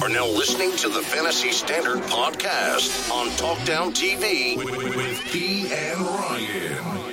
are now listening to the Fantasy Standard Podcast on Talkdown TV with P and Ryan.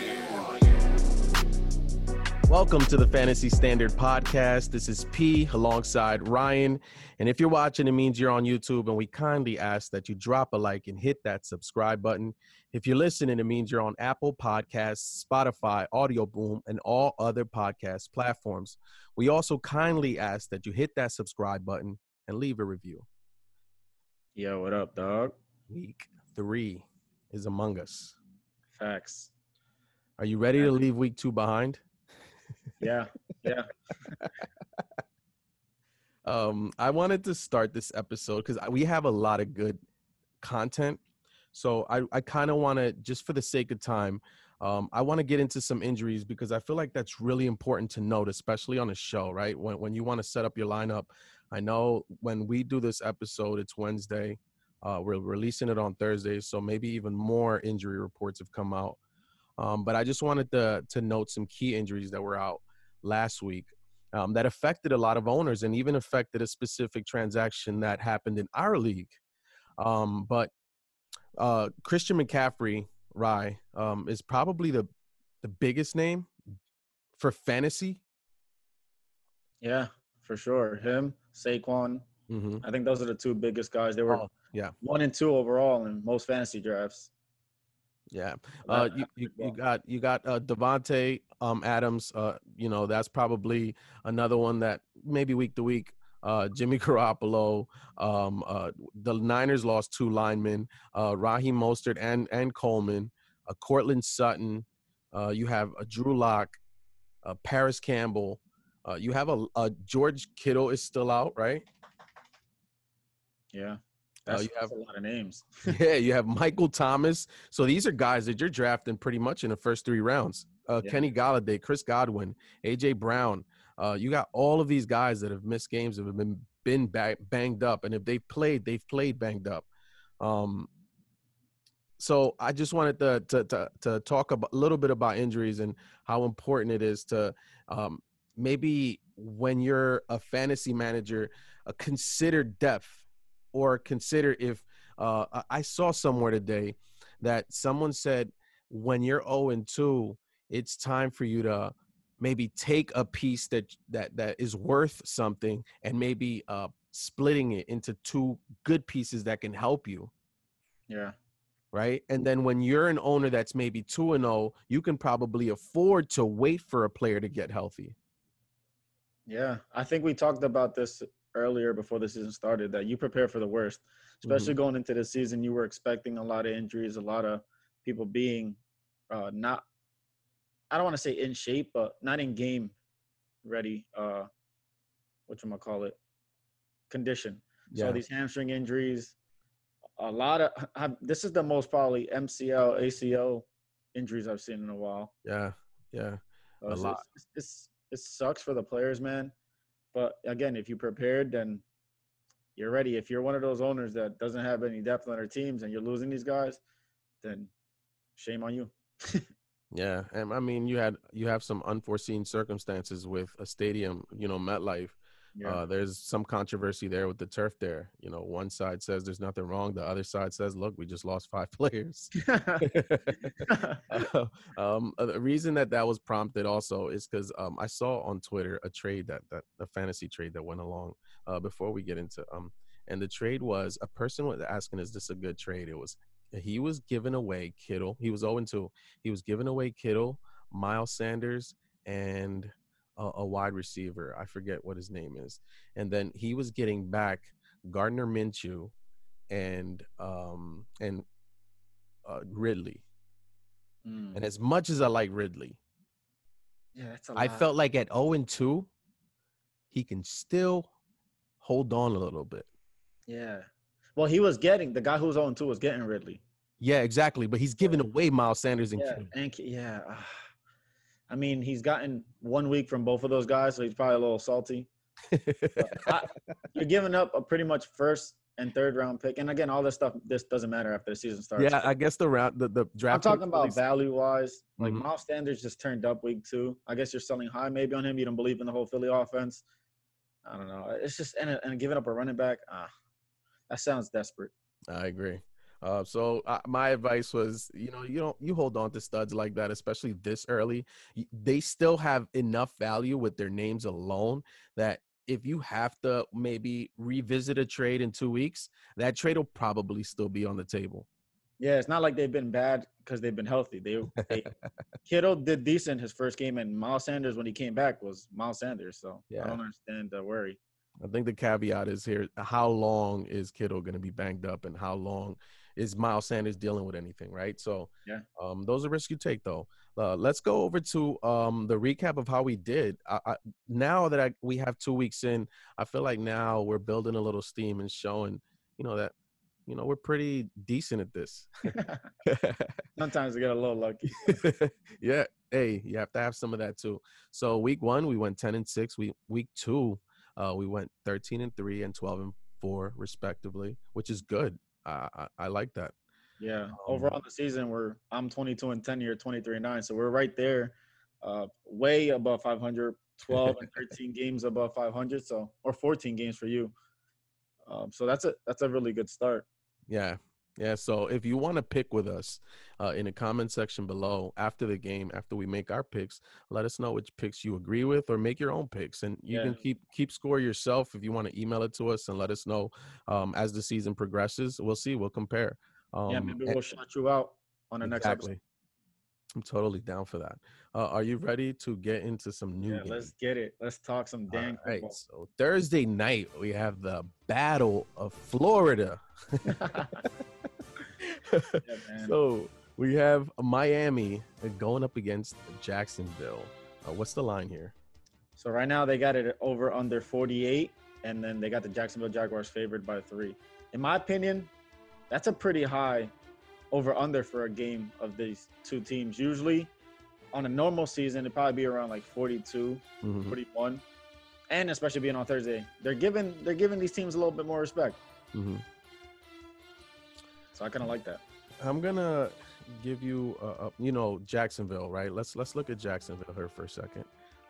Welcome to the Fantasy Standard Podcast. This is P alongside Ryan. And if you're watching, it means you're on YouTube, and we kindly ask that you drop a like and hit that subscribe button. If you're listening, it means you're on Apple Podcasts, Spotify, Audio Boom, and all other podcast platforms. We also kindly ask that you hit that subscribe button and leave a review. Yo, what up, dog? Week 3 is among us. Facts. Are you ready to leave week 2 behind? Yeah. I wanted to start this episode because we have a lot of good content. So I kind of want to, just for the sake of time, I want to get into some injuries because I feel like that's really important to note, especially on a show, right? When you want to set up your lineup. I know when we do this episode, it's Wednesday. We're releasing it on Thursday, so maybe even more injury reports have come out. But I just wanted to note some key injuries that were out last week that affected a lot of owners and even affected a specific transaction that happened in our league. But Christian McCaffrey, Rye, is probably the biggest name for fantasy. Yeah, for sure. Him, Saquon. Mm-hmm. I think those are the two biggest guys. They were 1 and 2 overall in most fantasy drafts. Yeah. You got Devontae Adams. That's probably another one that maybe week to week. Jimmy Garoppolo. The Niners lost 2 linemen, Raheem Mostert and Coleman, Cortland Sutton. You have Drew Lock, Paris Campbell. You have a George Kittle is still out, right? Yeah. That's a lot of names. Yeah, you have Michael Thomas. So these are guys that you're drafting pretty much in the first 3 rounds. Kenny Golladay, Chris Godwin, A.J. Brown. You got all of these guys that have missed games, that have been banged up. And if they've played banged up. So I just wanted to talk a little bit about injuries and how important it is to maybe when you're a fantasy manager, consider depth. Or consider if I saw somewhere today that someone said when you're 0-2, it's time for you to maybe take a piece that is worth something and maybe splitting it into 2 good pieces that can help you. Yeah. Right. And then when you're an owner that's maybe 2-0, you can probably afford to wait for a player to get healthy. Yeah. I think we talked about this earlier before the season started, that you prepare for the worst, especially going into the season. You were expecting a lot of injuries, a lot of people being not, I don't want to say in shape, but not in game ready. Condition. Yeah. So these hamstring injuries, a lot of this is the most probably MCL, ACL injuries I've seen in a while. Yeah. A lot. It sucks for the players, man. But again, if you prepared, then you're ready. If you're one of those owners that doesn't have any depth on their teams and you're losing these guys, then shame on you. Yeah, and I mean, you have some unforeseen circumstances with a stadium, MetLife. Yeah. There's some controversy there with the turf there. One side says there's nothing wrong. The other side says, look, we just lost 5 players. The reason that was prompted also is because I saw on Twitter a trade that a fantasy trade that went along before we get into and the trade was, a person was asking, is this a good trade? He was giving away Kittle. He was 0-2. He was giving away Kittle, Miles Sanders, and a wide receiver. I forget what his name is. And then he was getting back Gardner Minshew and Ridley. And as much as I like Ridley, that's a lot. I felt like at 0-2, he can still hold on a little bit. Yeah. Well, the guy who was 0-2 was getting Ridley. Yeah, exactly. But he's giving away Miles Sanders and Kittle. I mean, he's gotten 1 week from both of those guys, so he's probably a little salty. You're giving up a pretty much first and third round pick. And again, all this stuff, this doesn't matter after the season starts. Yeah, I guess the draft. I'm talking about value wise. Like Miles Sanders just turned up week 2. I guess you're selling high maybe on him. You don't believe in the whole Philly offense. I don't know. It's just and giving up a running back. That sounds desperate. I agree. My advice was, you hold on to studs like that, especially this early. They still have enough value with their names alone that if you have to maybe revisit a trade in 2 weeks, that trade will probably still be on the table. Yeah, it's not like they've been bad because they've been healthy. They Kittle did decent his first game, and Miles Sanders when he came back was Miles Sanders. So I Yeah. don't understand the worry. I think the caveat is here: how long is Kittle going to be banged up, and how long is Miles Sanders dealing with anything? Right. So, Yeah. Those are risks you take, though. Let's go over to the recap of how we did. Now that we have 2 weeks in, I feel like now we're building a little steam and showing, that we're pretty decent at this. Sometimes we get a little lucky. Yeah. Hey, you have to have some of that too. So week 1, we went 10-6. Week 2, we went 13-3 and 12-4 respectively, which is good. I like that. Yeah. Overall in the season, I'm 22-10, you're 23-9. So we're right there, way above 500, 12 and 13 games above 500. So, or 14 games for you. So that's a really good start. Yeah. Yeah. So if you want to pick with us in the comment section below after the game, after we make our picks, let us know which picks you agree with or make your own picks. And you can keep score yourself if you want to email it to us and let us know as the season progresses. We'll see. We'll compare. Maybe we'll shout you out on the next episode. I'm totally down for that. Are you ready to get into some new games? Let's get it. Let's talk some dang football. Right. So Thursday night, we have the Battle of Florida. So we have Miami going up against Jacksonville. What's the line here? So right now they got it over under 48, and then they got the Jacksonville Jaguars favored by 3. In my opinion, that's a pretty high over under for a game of these two teams. Usually on a normal season, it'd probably be around like 42, 41. And especially being on Thursday, they're giving these teams a little bit more respect. Mm-hmm. So I kind of like that. I'm gonna give you, Jacksonville, right? Let's look at Jacksonville here for a second.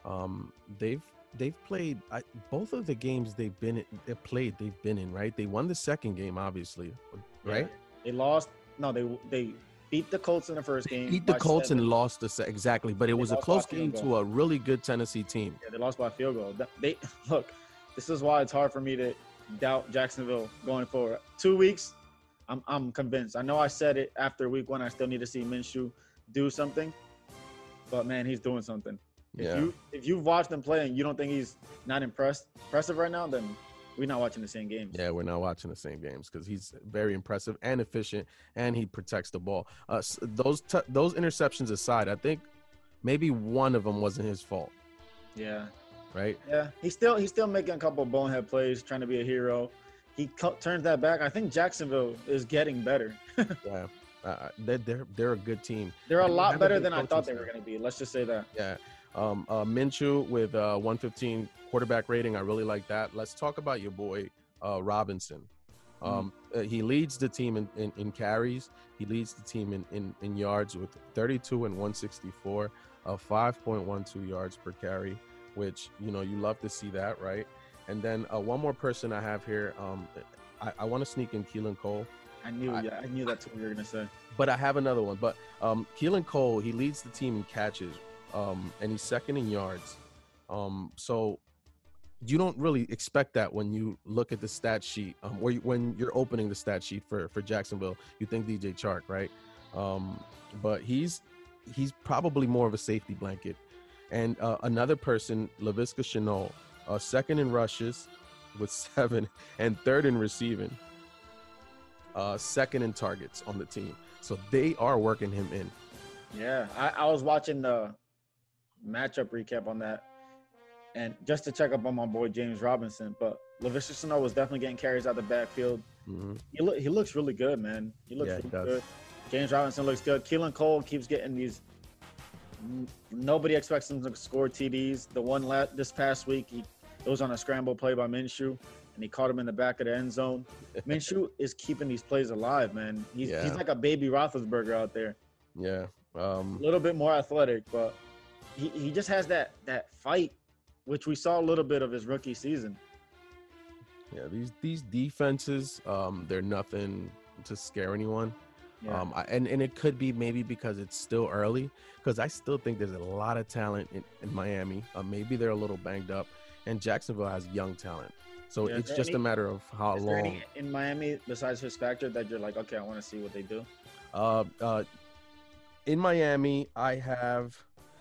They've played both of the games they've been in, right? They won the second game, obviously, right? Yeah. They lost. No, they beat the Colts in the first game. Beat the Colts 7. And lost exactly, but it was a close game to a really good Tennessee team. Yeah, they lost by a field goal. They look. This is why it's hard for me to doubt Jacksonville going forward. 2 weeks, I'm convinced. I know I said it after week 1. I still need to see Minshew do something, but man, he's doing something. If you've watched him play and you don't think he's not impressive right now, then we're not watching the same games. Yeah, we're not watching the same games because he's very impressive and efficient, and he protects the ball. Those interceptions aside, I think maybe one of them wasn't his fault. Yeah. Right. Yeah, he's still making a couple of bonehead plays, trying to be a hero. He turns that back. I think Jacksonville is getting better. Yeah, they're a good team. They're a lot better than I thought they were going to be. Let's just say that. Yeah. Minshew with 115 quarterback rating. I really like that. Let's talk about your boy Robinson. He leads the team in carries. He leads the team in yards with 32 and 164, 5.12 yards per carry, which you love to see that, right? And then one more person I have here. I want to sneak in Keelan Cole. I knew that's what you were gonna say. But I have another one. But Keelan Cole, he leads the team in catches. And he's second in yards. So you don't really expect that when you look at the stat sheet, or when you're opening the stat sheet for Jacksonville. You think DJ Chark, right? But he's probably more of a safety blanket. And another person, Laviska Shenault, second in rushes with 7 and third in receiving, second in targets on the team. So they are working him in. Yeah, I was watching the matchup recap on that, and just to check up on my boy James Robinson, but Laviska Shenault was definitely getting carries out the backfield. He looks really good, man. He looks really good. James Robinson looks good. Keelan Cole keeps getting these. Nobody expects him to score TDs. The one this past week, it was on a scramble play by Minshew, and he caught him in the back of the end zone. Minshew is keeping these plays alive, man. He's like a baby Roethlisberger out there. Yeah, a little bit more athletic, but he just has that fight, which we saw a little bit of his rookie season. Yeah, these defenses, they're nothing to scare anyone. Yeah. And it could be maybe because it's still early, because I still think there's a lot of talent in Miami. Maybe they're a little banged up, and Jacksonville has young talent. So Yeah, it's just a matter of how is there long. any in Miami besides Fitzpatrick that you're like, okay, I want to see what they do? Uh, uh, in Miami, I have,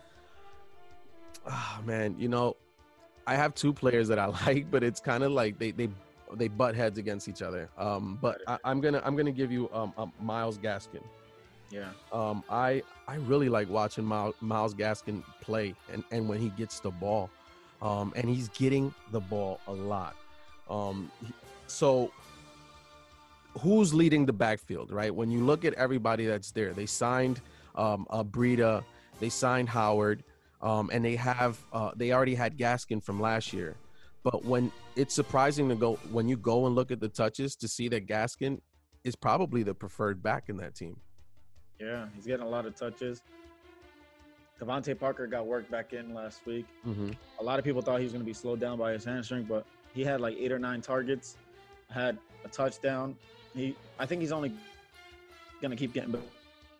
man, I have two players that I like, but it's kind of like they butt heads against each other. But I'm gonna give you Miles Gaskin. Yeah. I really like watching Miles Gaskin play, and when he gets the ball, and he's getting the ball a lot. So who's leading the backfield, right? When you look at everybody that's there, they signed Breida, they signed Howard, and they already had Gaskin from last year. But when it's surprising when you go and look at the touches to see that Gaskin is probably the preferred back in that team. Yeah, he's getting a lot of touches. Devontae Parker got worked back in last week. Mm-hmm. A lot of people thought he was going to be slowed down by his hamstring, but he had like 8 or 9 targets, had a touchdown. I think he's only going to keep getting better.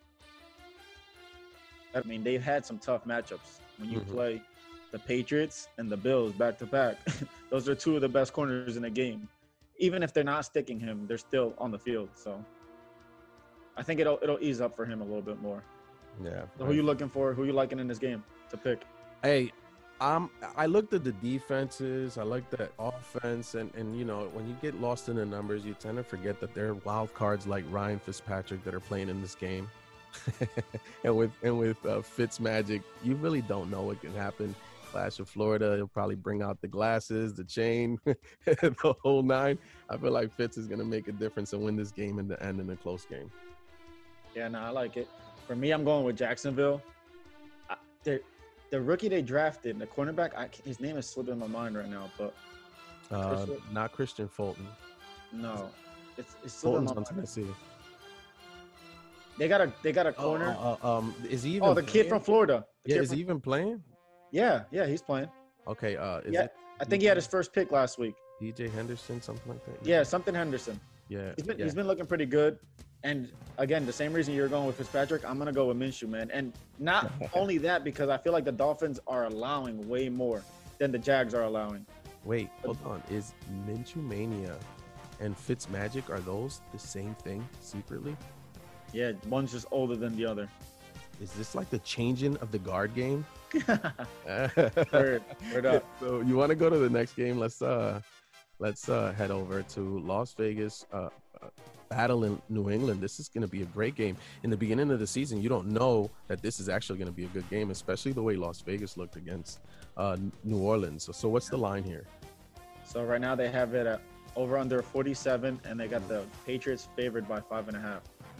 I mean, they've had some tough matchups. When you play the Patriots and the Bills back to back, those are two of the best corners in the game. Even if they're not sticking him, they're still on the field. So I think it'll ease up for him a little bit more. Yeah. So who you looking for? Who you liking in this game to pick? Hey, I looked at the defenses. I like the offense, and when you get lost in the numbers, you tend to forget that there are wild cards like Ryan Fitzpatrick that are playing in this game. and with Fitzmagic, you really don't know what can happen. Clash of Florida, he'll probably bring out the glasses, the chain, the whole nine. I feel like Fitz is going to make a difference and win this game in the end in a close game. Yeah, no, I like it. For me, I'm going with Jacksonville. The rookie they drafted, the cornerback, his name is slipping my mind right now, but not Christian Fulton. No, it's slipping my mind. Tennessee. They got a corner. Is he even? The kid from Florida. Is he even playing? Yeah, he's playing. Okay. I think he had his first pick last week. DJ Henderson, something like that. Yeah, something Henderson. Yeah. He's been looking pretty good. And again, the same reason you're going with Fitzpatrick, I'm gonna go with Minshew, man. And not only that, because I feel like the Dolphins are allowing way more than the Jags are allowing. Wait, hold on. Is Minshew Mania and Fitzmagic, are those the same thing secretly? Yeah, one's just older than the other. Is this like the changing of the guard game? Word up. So you want to go to the next game? Let's head over to Las Vegas. Battle in New England. This is going to be a great game. In the beginning of the season, you don't know that this is actually going to be a good game, especially the way Las Vegas looked against New Orleans. So what's the line here? So right now they have it at over under 47, and they got the Patriots favored by 5.5.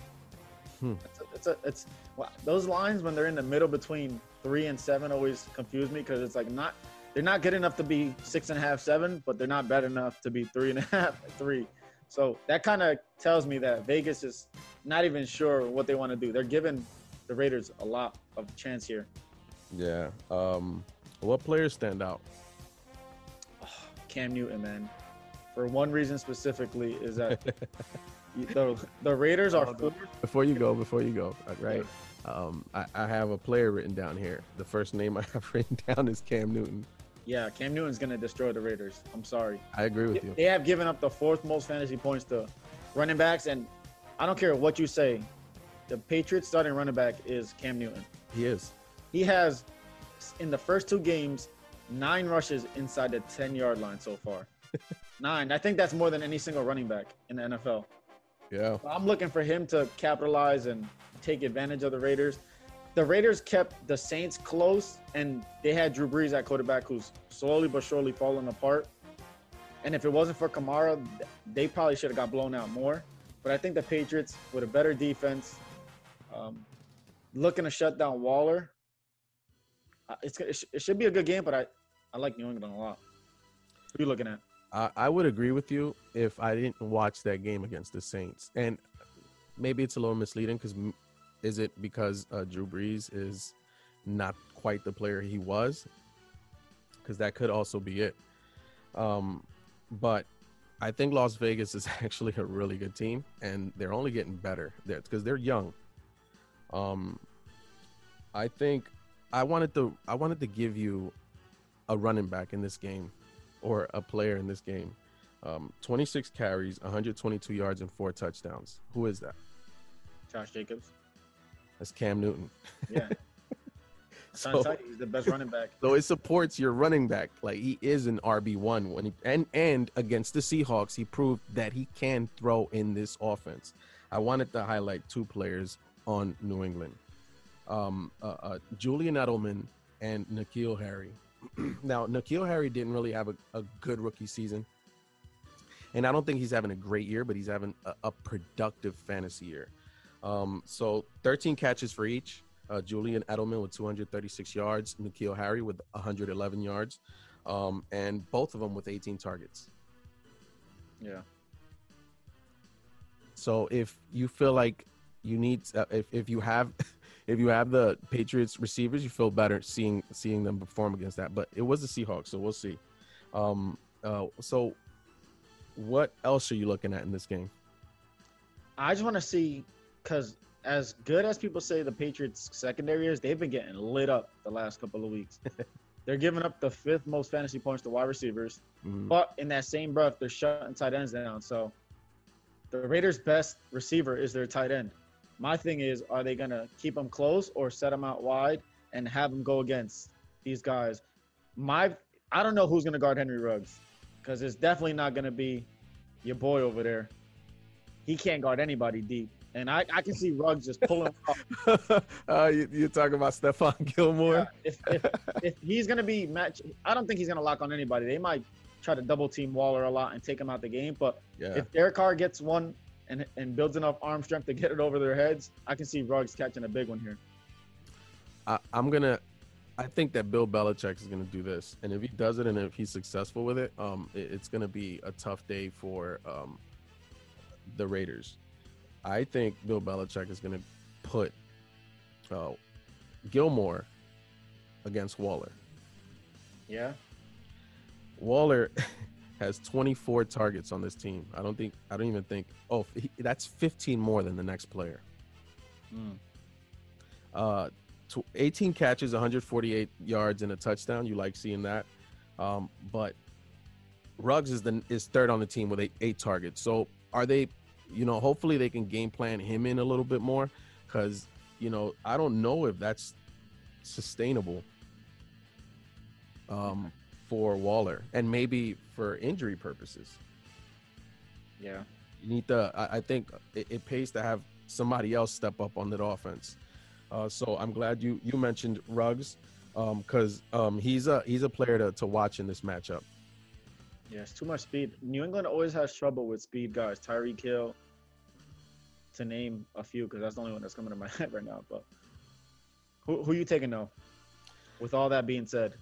It's those lines when they're in the middle between 3 and 7 always confuse me, because it's like they're not good enough to be 6.5, 7, but they're not bad enough to be 3.5, 3. So that kind of tells me that Vegas is not even sure what they want to do. They're giving the Raiders a lot of chance here. Yeah. What players stand out? Cam Newton, man. For one reason specifically is that the Raiders are Before you go, right? I have a player written down here. The first name I have written down is Cam Newton. Yeah, Cam Newton's going to destroy the Raiders. I'm sorry. I agree with you. They have given up the 4th most fantasy points to running backs, and I don't care what you say. The Patriots starting running back is Cam Newton. He is. He has, in the first 2 games, 9 rushes inside the 10-yard line so far. 9. I think that's more than any single running back in the NFL. Yeah. So I'm looking for him to capitalize and take advantage of the Raiders. The Raiders kept the Saints close, and they had Drew Brees at quarterback, who's slowly but surely falling apart. And if it wasn't for Kamara, they probably should have got blown out more. But I think the Patriots, with a better defense, looking to shut down Waller, it should be a good game, but I like New England a lot. Who are you looking at? I would agree with you if I didn't watch that game against the Saints. And maybe it's a little misleading, because is it because Drew Brees is not quite the player he was? Because that could also be it. But I think Las Vegas is actually a really good team, and they're only getting better there because they're young. Um, I think I wanted to give you a running back in this game, or a player in this game. 26 carries, 122 yards, and 4 touchdowns. Who is that? Josh Jacobs. That's Cam Newton. Yeah. So, He's the best running back. so it supports your running back. Like, he is an RB1 when and against the Seahawks, he proved that he can throw in this offense. I wanted to highlight 2 players on New England. Julian Edelman and N'Keal Harry. Now, N'Keal Harry didn't really have a good rookie season. And I don't think he's having a great year, but he's having a productive fantasy year. So 13 catches for each. Julian Edelman with 236 yards, N'Keal Harry with 111 yards, and both of them with 18 targets. Yeah. So if you feel like you need, if you have the Patriots receivers, you feel better seeing them perform against that. But it was the Seahawks, so we'll see. So what else are you looking at in this game? I just want to see, because as good as people say the Patriots secondary is, they've been getting lit up the last couple of weeks. They're giving up the 5th most fantasy points to wide receivers, but in that same breath, they're shutting tight ends down. So the Raiders' best receiver is their tight end. My thing is, are they going to keep them close or set them out wide and have them go against these guys? I don't know who's going to guard Henry Ruggs, because it's definitely not going to be your boy over there. He can't guard anybody deep. And I can see Ruggs just pulling off. You're talking about Stephon Gilmore? Yeah, if he's going to be match, I don't think he's going to lock on anybody. They might try to double team Waller a lot and take him out the game. But if Derek Carr gets one and builds enough arm strength to get it over their heads, I can see Ruggs catching a big one here. I think that Bill Belichick is going to do this. And if he does it and if he's successful with it, it's going to be a tough day for the Raiders. I think Bill Belichick is going to put Gilmore against Waller. Yeah. Waller has 24 targets on this team. I don't even think. That's 15 more than the next player. 18 catches, 148 yards, and a touchdown. You like seeing that. But Ruggs is third on the team with eight targets. So are they? Hopefully they can game plan him in a little bit more, because, I don't know if that's sustainable for Waller, and maybe for injury purposes. Yeah. You need I think it pays to have somebody else step up on that offense. So I'm glad you mentioned Ruggs, because he's a player to watch in this matchup. Yeah, it's too much speed. New England always has trouble with speed guys. Tyreek Hill, to name a few, because that's the only one that's coming to my head right now. But who you taking though? With all that being said.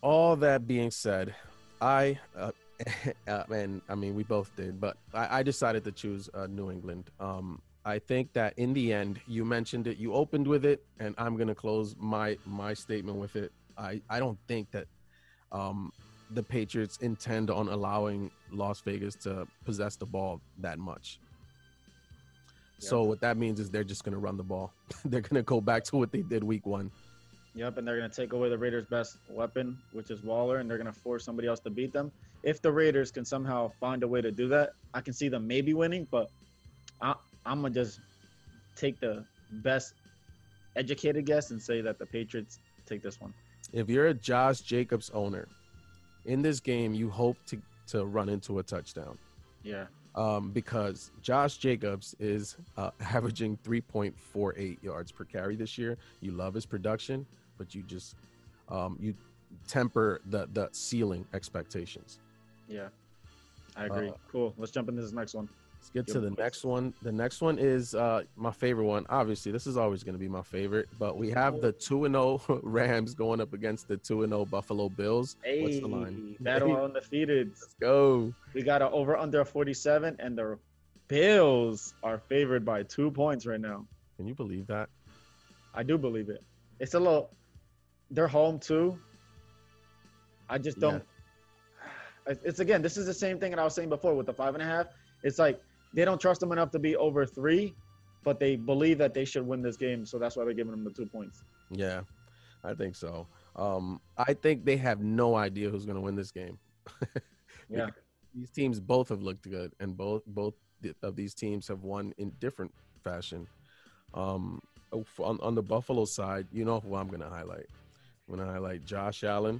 I and I mean, we both did, but I decided to choose New England. I think that in the end, you mentioned it, you opened with it, and I'm gonna close my statement with it. I don't think that the Patriots intend on allowing Las Vegas to possess the ball that much. Yep. So what that means is they're just going to run the ball. They're going to go back to what they did week 1. Yep, and they're going to take away the Raiders' best weapon, which is Waller, and they're going to force somebody else to beat them. If the Raiders can somehow find a way to do that, I can see them maybe winning, but I'm going to just take the best educated guess and say that the Patriots take this one. If you're a Josh Jacobs owner, in this game, you hope to run into a touchdown. Yeah. Because Josh Jacobs is averaging 3.48 yards per carry this year. You love his production, but you just you temper the ceiling expectations. Yeah, I agree. Cool. Let's jump into this next one. Let's get to the next one. The next one is my favorite one. Obviously, this is always going to be my favorite, but we have the 2-0 Rams going up against the 2-0 Buffalo Bills. Hey, what's the line? Battle undefeated. Let's go. We got an over under 47, and the Bills are favored by 2 points right now. Can you believe that? I do believe it. It's a little. They're home too. I just don't. It's again, this is the same thing that I was saying before with the 5.5. It's like they don't trust them enough to be over 3, but they believe that they should win this game, so that's why they're giving them the 2 points. Yeah, I think so. I think they have no idea who's going to win this game. Yeah. These teams both have looked good, and both of these teams have won in different fashion. On the Buffalo side, you know who I'm going to highlight. I'm going to highlight Josh Allen.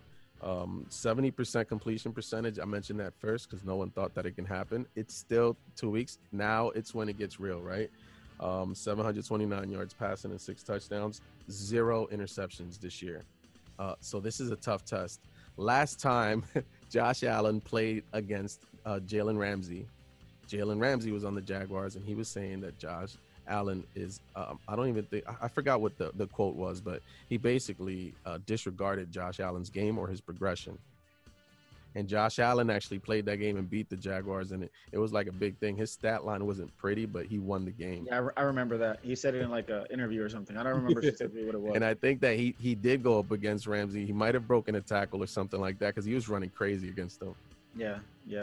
70% completion percentage. I mentioned that first because no one thought that it can happen. It's still 2 weeks. Now it's when it gets real, right? 729 yards passing and 6 touchdowns, 0 interceptions this year. So this is a tough test. Last time Josh Allen played against Jalen Ramsey. Jalen Ramsey was on the Jaguars, and he was saying that Josh Allen is, I don't even think, I forgot what the quote was, but he basically disregarded Josh Allen's game or his progression. And Josh Allen actually played that game and beat the Jaguars, and it was like a big thing. His stat line wasn't pretty, but he won the game. Yeah, I remember that. He said it in like an interview or something. I don't remember specifically what it was. And I think that he did go up against Ramsey. He might have broken a tackle or something like that because he was running crazy against him. Yeah.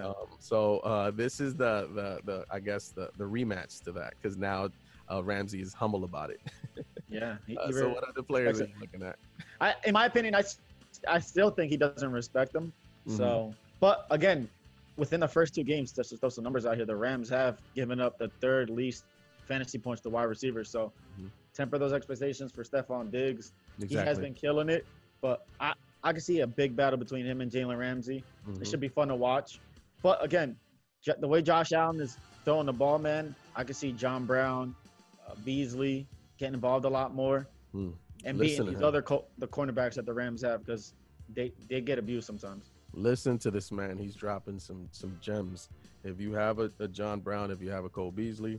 So this is the I guess the rematch to that because now Ramsey is humble about it. Yeah. So what other players are you looking at? In my opinion, I still think he doesn't respect them. Mm-hmm. So, but again, within the first 2 games, just to throw some numbers out here, the Rams have given up the 3rd least fantasy points to wide receivers. So temper those expectations for Stephon Diggs. Exactly. He has been killing it, but I can see a big battle between him and Jalen Ramsey. It should be fun to watch. But again, the way Josh Allen is throwing the ball, man, I can see John Brown, Beasley getting involved a lot more and beating these other the cornerbacks that the Rams have because they get abused sometimes. Listen to this man. He's dropping some gems. If you have a John Brown, if you have a Cole Beasley,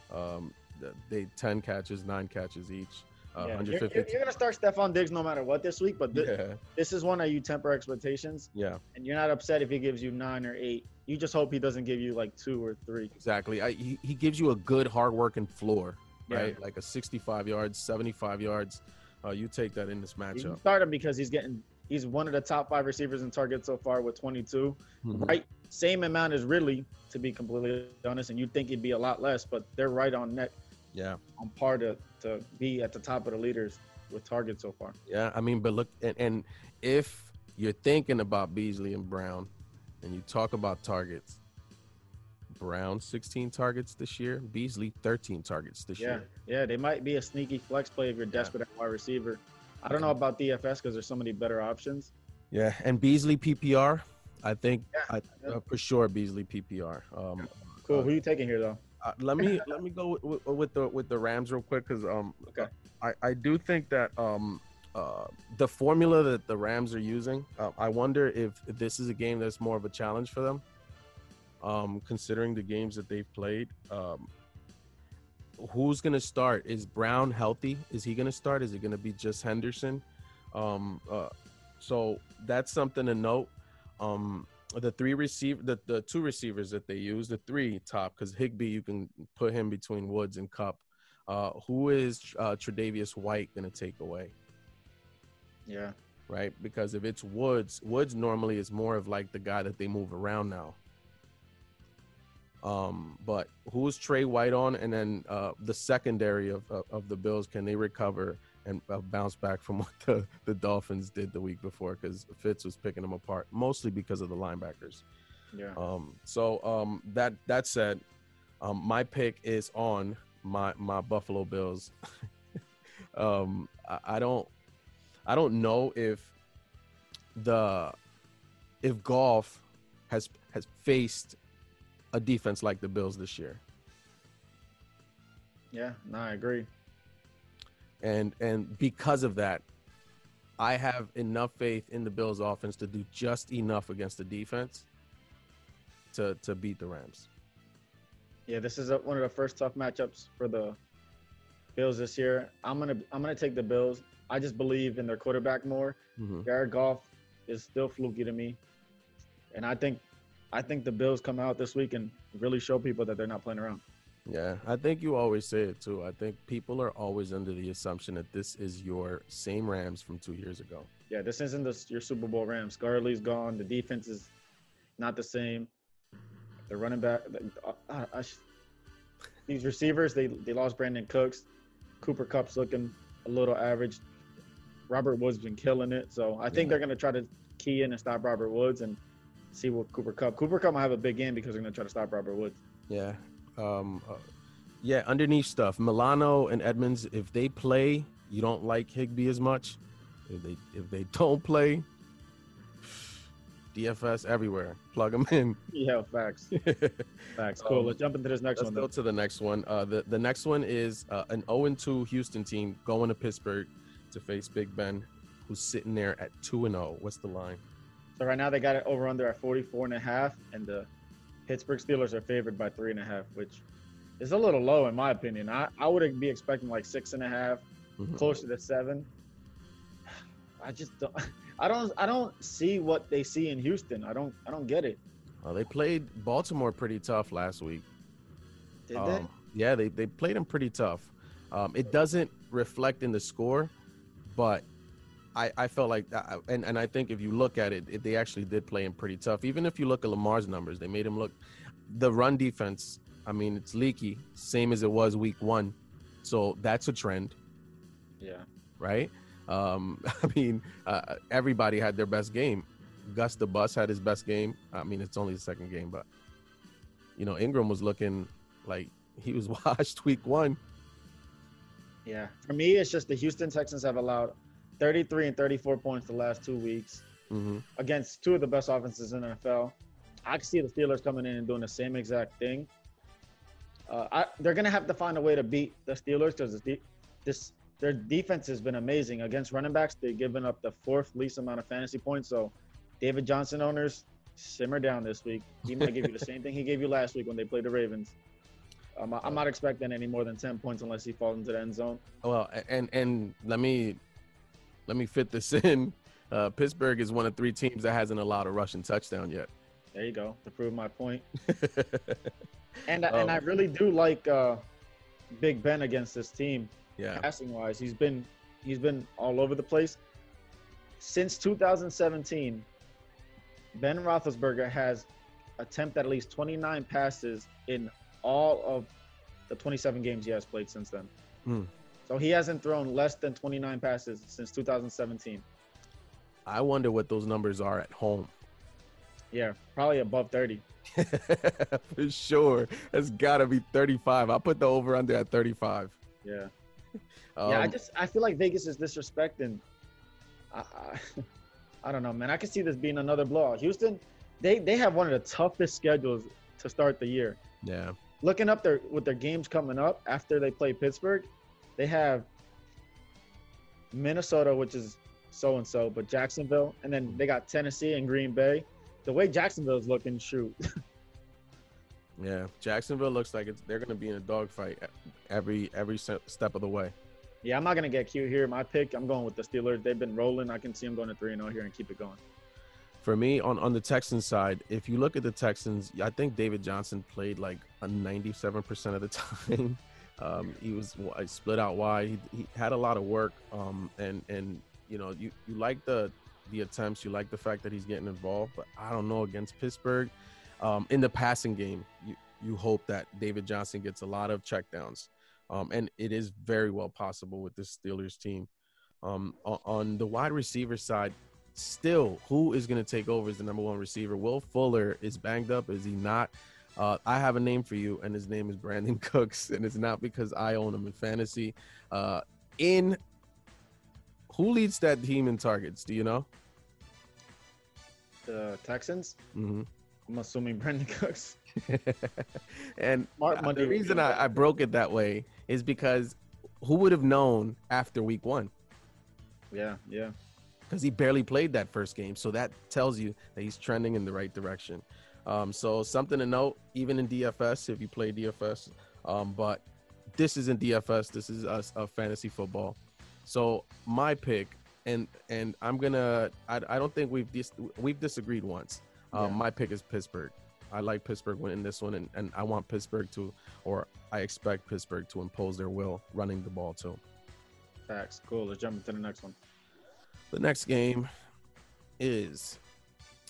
they 10 catches, 9 catches each. You're going to start Stephon Diggs no matter what this week, but this is one that you temper expectations. Yeah. And you're not upset if he gives you 9 or 8. You just hope he doesn't give you like 2 or 3. Exactly. He gives you a good, hard-working floor, right? Yeah. Like a 65 yards, 75 yards. You take that in this matchup. You start him because he's one of the top 5 receivers in targets so far with 22. Right, same amount as Ridley, to be completely honest. And you'd think it'd be a lot less, but they're right on net. Yeah, on par to be at the top of the leaders with targets so far. Yeah, I mean, but look, and if you're thinking about Beasley and Brown, and you talk about targets, Brown 16 targets this year, Beasley 13 targets this year. Yeah, they might be a sneaky flex play if you're desperate at wide receiver. I don't know about DFS because there's so many better options. Yeah, and Beasley PPR, I think for sure Beasley PPR. Cool. Who are you taking here though? Let me go with the Rams real quick because I do think that the formula that the Rams are using, I wonder if this is a game that's more of a challenge for them, considering the games that they've played. Who's going to start? Is Brown healthy? Is he going to start? Is it going to be just Henderson? So that's something to note. The 2 receivers that they use, the 3 top, because Higbee, you can put him between Woods and Kupp. Who is Tre'Davious White going to take away? Yeah. Right? Because if it's Woods normally is more of like the guy that they move around now. But who's Trey White on? And then the secondary of the Bills, can they recover and bounce back from what the Dolphins did the week before? Because Fitz was picking them apart, mostly because of the linebackers. Yeah. So that said, my pick is on my Buffalo Bills. I don't know if Goff has faced a defense like the Bills this year. Yeah, no, I agree. And because of that, I have enough faith in the Bills offense to do just enough against the defense to beat the Rams. Yeah, this is one of the first tough matchups for the Bills this year. I'm gonna take the Bills. I just believe in their quarterback more. Jared Goff is still fluky to me, and I think the Bills come out this week and really show people that they're not playing around. Yeah, I think you always say it too. I think people are always under the assumption that this is your same Rams from 2 years ago. Yeah, this isn't your Super Bowl Rams. Gurley's gone. The defense is not the same. The running back, these receivers, they lost Brandon Cooks. Cooper Kupp's looking a little average. Robert Woods been killing it. So I think they're going to try to key in and stop Robert Woods and see what Cooper Kupp might have a big game because they're going to try to stop Robert Woods. Yeah. Yeah, underneath stuff. Milano and Edmonds, if they play, you don't like Higbee as much. If they don't play, DFS everywhere. Plug them in. Yeah, facts. Facts. Cool. Let's jump into this next one. Let's go to the next one. The next one is an 0-2 Houston team going to Pittsburgh to face Big Ben, who's sitting there at 2-0. What's the line? So right now they got it over under at 44.5, and the Pittsburgh Steelers are favored by 3.5, which is a little low in my opinion. I would be expecting like 6.5, closer to 7. I just don't. I don't see what they see in Houston. I don't get it. They played Baltimore pretty tough last week. Did they? Yeah, they played them pretty tough. It doesn't reflect in the score, but I felt like that, and I think if you look at it, they actually did play him pretty tough. Even if you look at Lamar's numbers, they made him look. The run defense, I mean, it's leaky, same as it was week 1, so that's a trend. Yeah. Right. I mean, everybody had their best game. Gus the Bus had his best game. I mean, it's only the second game, but Ingram was looking like he was washed week 1. Yeah. For me, it's just the Houston Texans have allowed 33 and 34 points the last 2 weeks against 2 of the best offenses in the NFL. I can see the Steelers coming in and doing the same exact thing. They're going to have to find a way to beat the Steelers because their defense has been amazing. Against running backs, they've given up the 4th least amount of fantasy points. So David Johnson owners, simmer down this week. He might give you the same thing he gave you last week when they played the Ravens. I'm not expecting any more than 10 points unless he falls into the end zone. Well, and let me fit this in. Pittsburgh is one of 3 teams that hasn't allowed a rushing touchdown yet. There you go, to prove my point. and I really do like Big Ben against this team. Yeah. Passing wise, he's been all over the place. Since 2017, Ben Roethlisberger has attempted at least 29 passes in all of the 27 games he has played since then. So he hasn't thrown less than 29 passes since 2017. I wonder what those numbers are at home. Yeah, probably above 30. For sure. That's got to be 35. I'll put the over-under at 35. Yeah. I feel like Vegas is disrespecting. I don't know, man. I could see this being another blowout. Houston, they have one of the toughest schedules to start the year. Yeah. Looking up with their games coming up after they play Pittsburgh, they have Minnesota, which is so-and-so, but Jacksonville, and then they got Tennessee and Green Bay. The way Jacksonville's looking, shoot. Yeah, Jacksonville looks like they're going to be in a dogfight every step of the way. Yeah, I'm not going to get cute here. My pick, I'm going with the Steelers. They've been rolling. I can see them going to 3-0 here and keep it going. For me, on the Texans side, if you look at the Texans, I think David Johnson played like a 97% of the time. He was split out wide. He had a lot of work, and you like the attempts. You like the fact that he's getting involved, but I don't know, against Pittsburgh, in the passing game, you hope that David Johnson gets a lot of checkdowns, and it is very well possible with this Steelers team. On the wide receiver side, still, who is going to take over as the number 1 receiver? Will Fuller is banged up. Is he not? I have a name for you, and his name is Brandon Cooks, and it's not because I own him in fantasy. Who leads that team in targets? Do you know? The Texans? Mm-hmm. I'm assuming Brandon Cooks. And the reason I broke it that way is because who would have known after week 1? Yeah. Because he barely played that first game. So that tells you that he's trending in the right direction. So something to note, even in DFS, if you play DFS. But this isn't DFS. This is a fantasy football. So my pick, and I'm gonna. I don't think we've disagreed once. My pick is Pittsburgh. I like Pittsburgh winning this one, and I want Pittsburgh I expect Pittsburgh to impose their will running the ball too. Facts. Cool. Let's jump into the next one. The next game is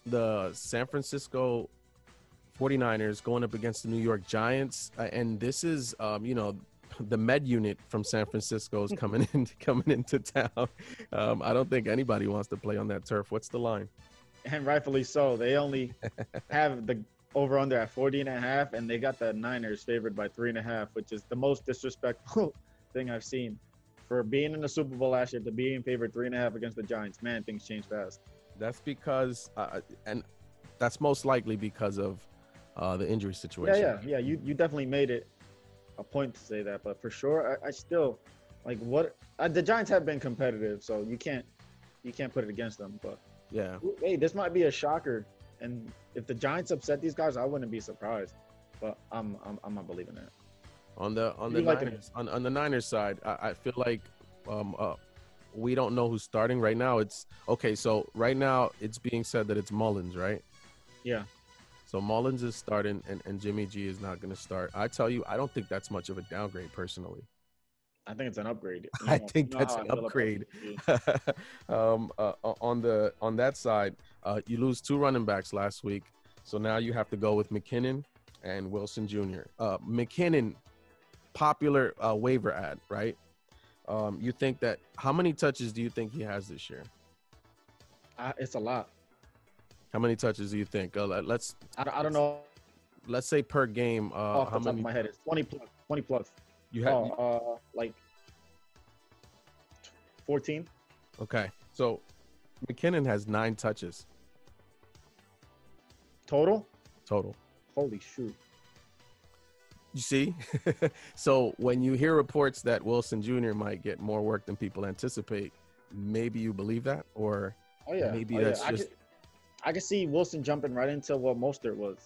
the San Francisco 49ers going up against the New York Giants, and this is the med unit from San Francisco is coming into town. I don't think anybody wants to play on that turf. What's the line? And rightfully so. They only have the over under at 40.5, and they got the Niners favored by 3.5, which is the most disrespectful thing I've seen. For being in the Super Bowl last year to being favored 3.5 against the Giants, man, things change fast. That's because, and that's most likely because of the injury situation. Yeah. You definitely made it a point to say that, but for sure, I still like what the Giants have been competitive, so you can't put it against them. But yeah, hey, this might be a shocker, and if the Giants upset these guys, I wouldn't be surprised. But I'm not believing that. On the Niners, on the Niners side, I feel like we don't know who's starting right now. It's okay. So right now it's being said that it's Mullins, right? Yeah. So Mullins is starting, and Jimmy G is not going to start. I tell you, I don't think that's much of a downgrade, personally. I think it's an upgrade. I think that's an upgrade. On that side, you lose 2 running backs last week, so now you have to go with McKinnon and Wilson Jr. McKinnon, popular waiver ad, right? You think that how many touches do you think he has this year? It's a lot. How many touches do you think? Let's. I don't know. Let's say per game. Off the top of my head, it's 20 plus. 20 plus. You have like 14. Okay, so McKinnon has 9 touches Total. Holy shoot. You see? So when you hear reports that Wilson Jr. might get more work than people anticipate, maybe you believe that, or maybe that's just. I can see Wilson jumping right into what Mostert was.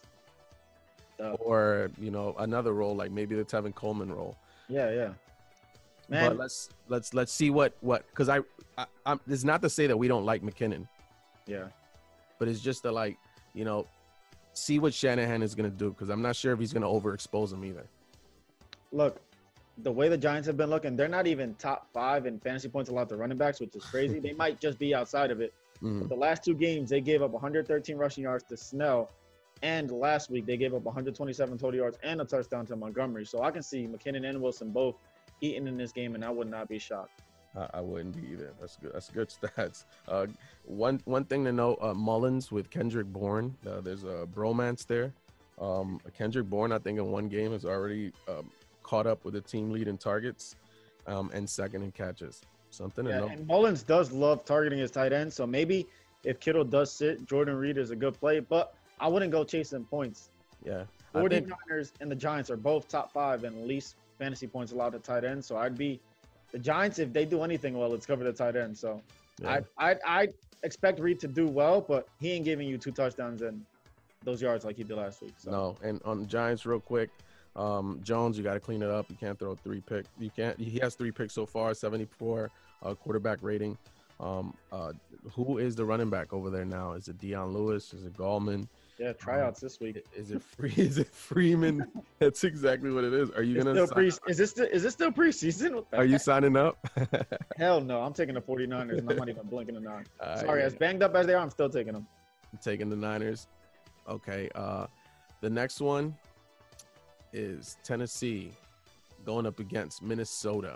Or another role, like maybe the Tevin Coleman role. Yeah. Man, but let's see what because I'm it's not to say that we don't like McKinnon. Yeah. But it's just to see what Shanahan is going to do, because I'm not sure if he's going to overexpose him either. Look, the way the Giants have been looking, they're not even top 5 in fantasy points allowed to running backs, which is crazy. They might just be outside of it. Mm-hmm. But the last 2 games, they gave up 113 rushing yards to Snell. And last week, they gave up 127 total yards and a touchdown to Montgomery. So I can see McKinnon and Wilson both eating in this game, and I would not be shocked. I wouldn't be either. That's good stats. One thing to note, Mullins with Kendrick Bourne. There's a bromance there. Kendrick Bourne, I think in 1 game, has already caught up with the team lead in targets and second in catches. Something to know. And Mullins does love targeting his tight end, so maybe if Kittle does sit, Jordan Reed is a good play, but I wouldn't go chasing points. Yeah. 49ers and the Giants are both top 5 in least fantasy points allowed to tight end, so I'd be the Giants, if they do anything well, it's cover the tight end. So yeah. I expect Reed to do well, but he ain't giving you 2 touchdowns and those yards like he did last week. So. No, and on Giants real quick, Jones, you got to clean it up. You can't throw 3 picks. You can't. He has 3 picks so far, 74 quarterback rating. Who is the running back over there now? Is it Deion Lewis? Is it Gallman? Yeah, tryouts this week. Is it Freeman? That's exactly what it is. Are you gonna? Is this still preseason? Are you signing up? Hell no, I'm taking the 49ers, and I'm not even blinking an eye. Sorry, as banged up as they are, I'm still taking them. I'm taking the Niners. Okay. The next one is Tennessee going up against Minnesota.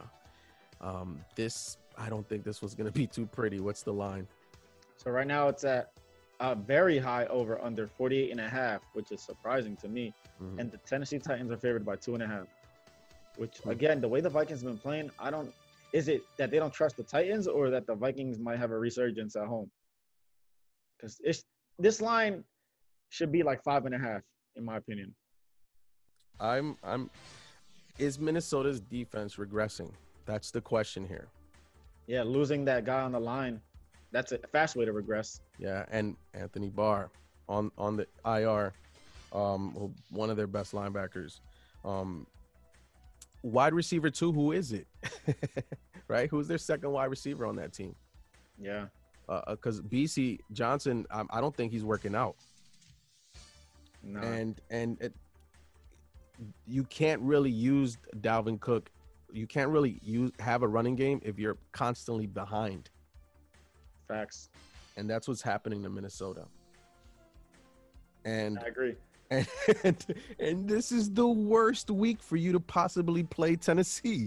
I don't think this was gonna be too pretty. What's the line? So right now it's at very high over under 48.5, which is surprising to me. Mm-hmm. And the Tennessee Titans are favored by 2.5, which again, the way the Vikings have been playing, is it that they don't trust the Titans or that the Vikings might have a resurgence at home? Because this line should be like 5.5, in my opinion. Is Minnesota's defense regressing? That's the question here. Yeah, losing that guy on the line, that's a fast way to regress. Yeah, and Anthony Barr on the IR, one of their best linebackers. Wide receiver 2, who is it? Right? Who's their second wide receiver on that team? Yeah. Because BC Johnson, I don't think he's working out. No. And you can't really use Dalvin Cook. You can't really have a running game if you're constantly behind. Facts. And that's what's happening to Minnesota. And I agree. and, and this is the worst week for you to possibly play Tennessee.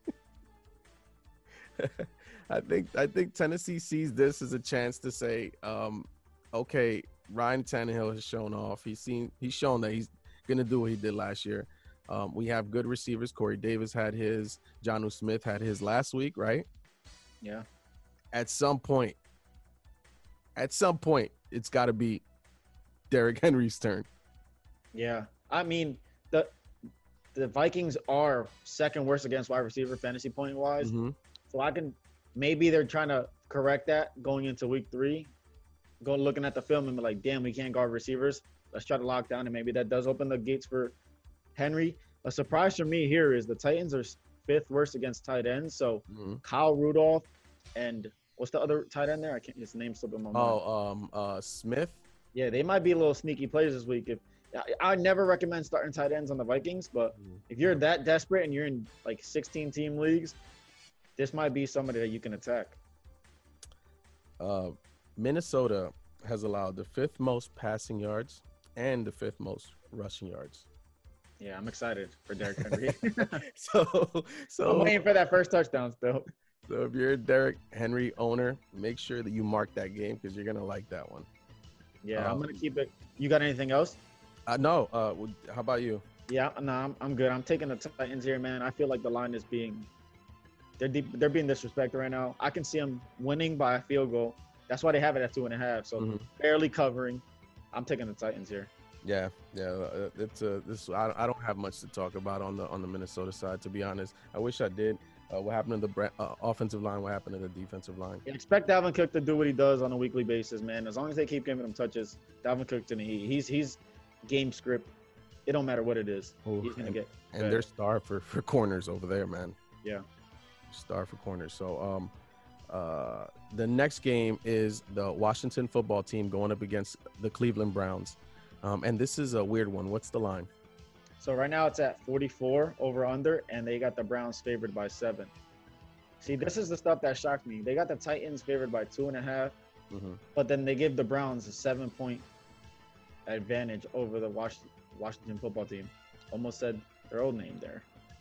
I think Tennessee sees this as a chance to say, okay, Ryan Tannehill has shown off. He's shown that he's gonna do what he did last year. We have good receivers. Corey Davis had his. Jonnu Smith had his last week, right? Yeah. At some point, it's got to be Derrick Henry's turn. Yeah. I mean, the Vikings are second worst against wide receiver fantasy point wise. Mm-hmm. So maybe they're trying to correct that going into week 3. Go looking at the film and be like, damn, we can't guard receivers. Let's try to lock down, and maybe that does open the gates for Henry. A surprise for me here is the Titans are 5th worst against tight ends. So Kyle Rudolph and what's the other tight end there? I can't. His name's slipping my mind. Smith. Yeah, they might be a little sneaky players this week. I never recommend starting tight ends on the Vikings, but if you're that desperate and you're in like 16-team leagues, this might be somebody that you can attack. Minnesota has allowed the 5th most passing yards and the 5th most rushing yards. Yeah, I'm excited for Derrick Henry. so I'm waiting for that first touchdown still. So if you're a Derrick Henry owner, make sure that you mark that game because you're gonna like that one. Yeah, I'm gonna keep it. You got anything else? No. How about you? Yeah, no, I'm good. I'm taking the Titans here, man. I feel like the line is they're being disrespected right now. I can see them winning by a field goal. That's why they have it at 2.5. So barely covering. I'm taking the Titans here. Yeah. I don't have much to talk about on the Minnesota side, to be honest. I wish I did. What happened to the offensive line? What happened to the defensive line? Expect Dalvin Cook to do what he does on a weekly basis, man. As long as they keep giving him touches, Dalvin Cook's gonna he's game script. It don't matter what it is. He's gonna get. And they're star for corners over there, man. Yeah. Star for corners. So the next game is the Washington football team going up against the Cleveland Browns. And this is a weird one. What's the line? So right now it's at 44 over under, and they got the Browns favored by 7. See, this is the stuff that shocked me. They got the Titans favored by 2.5, but then they give the Browns a 7-point advantage over the Washington football team. Almost said their old name there.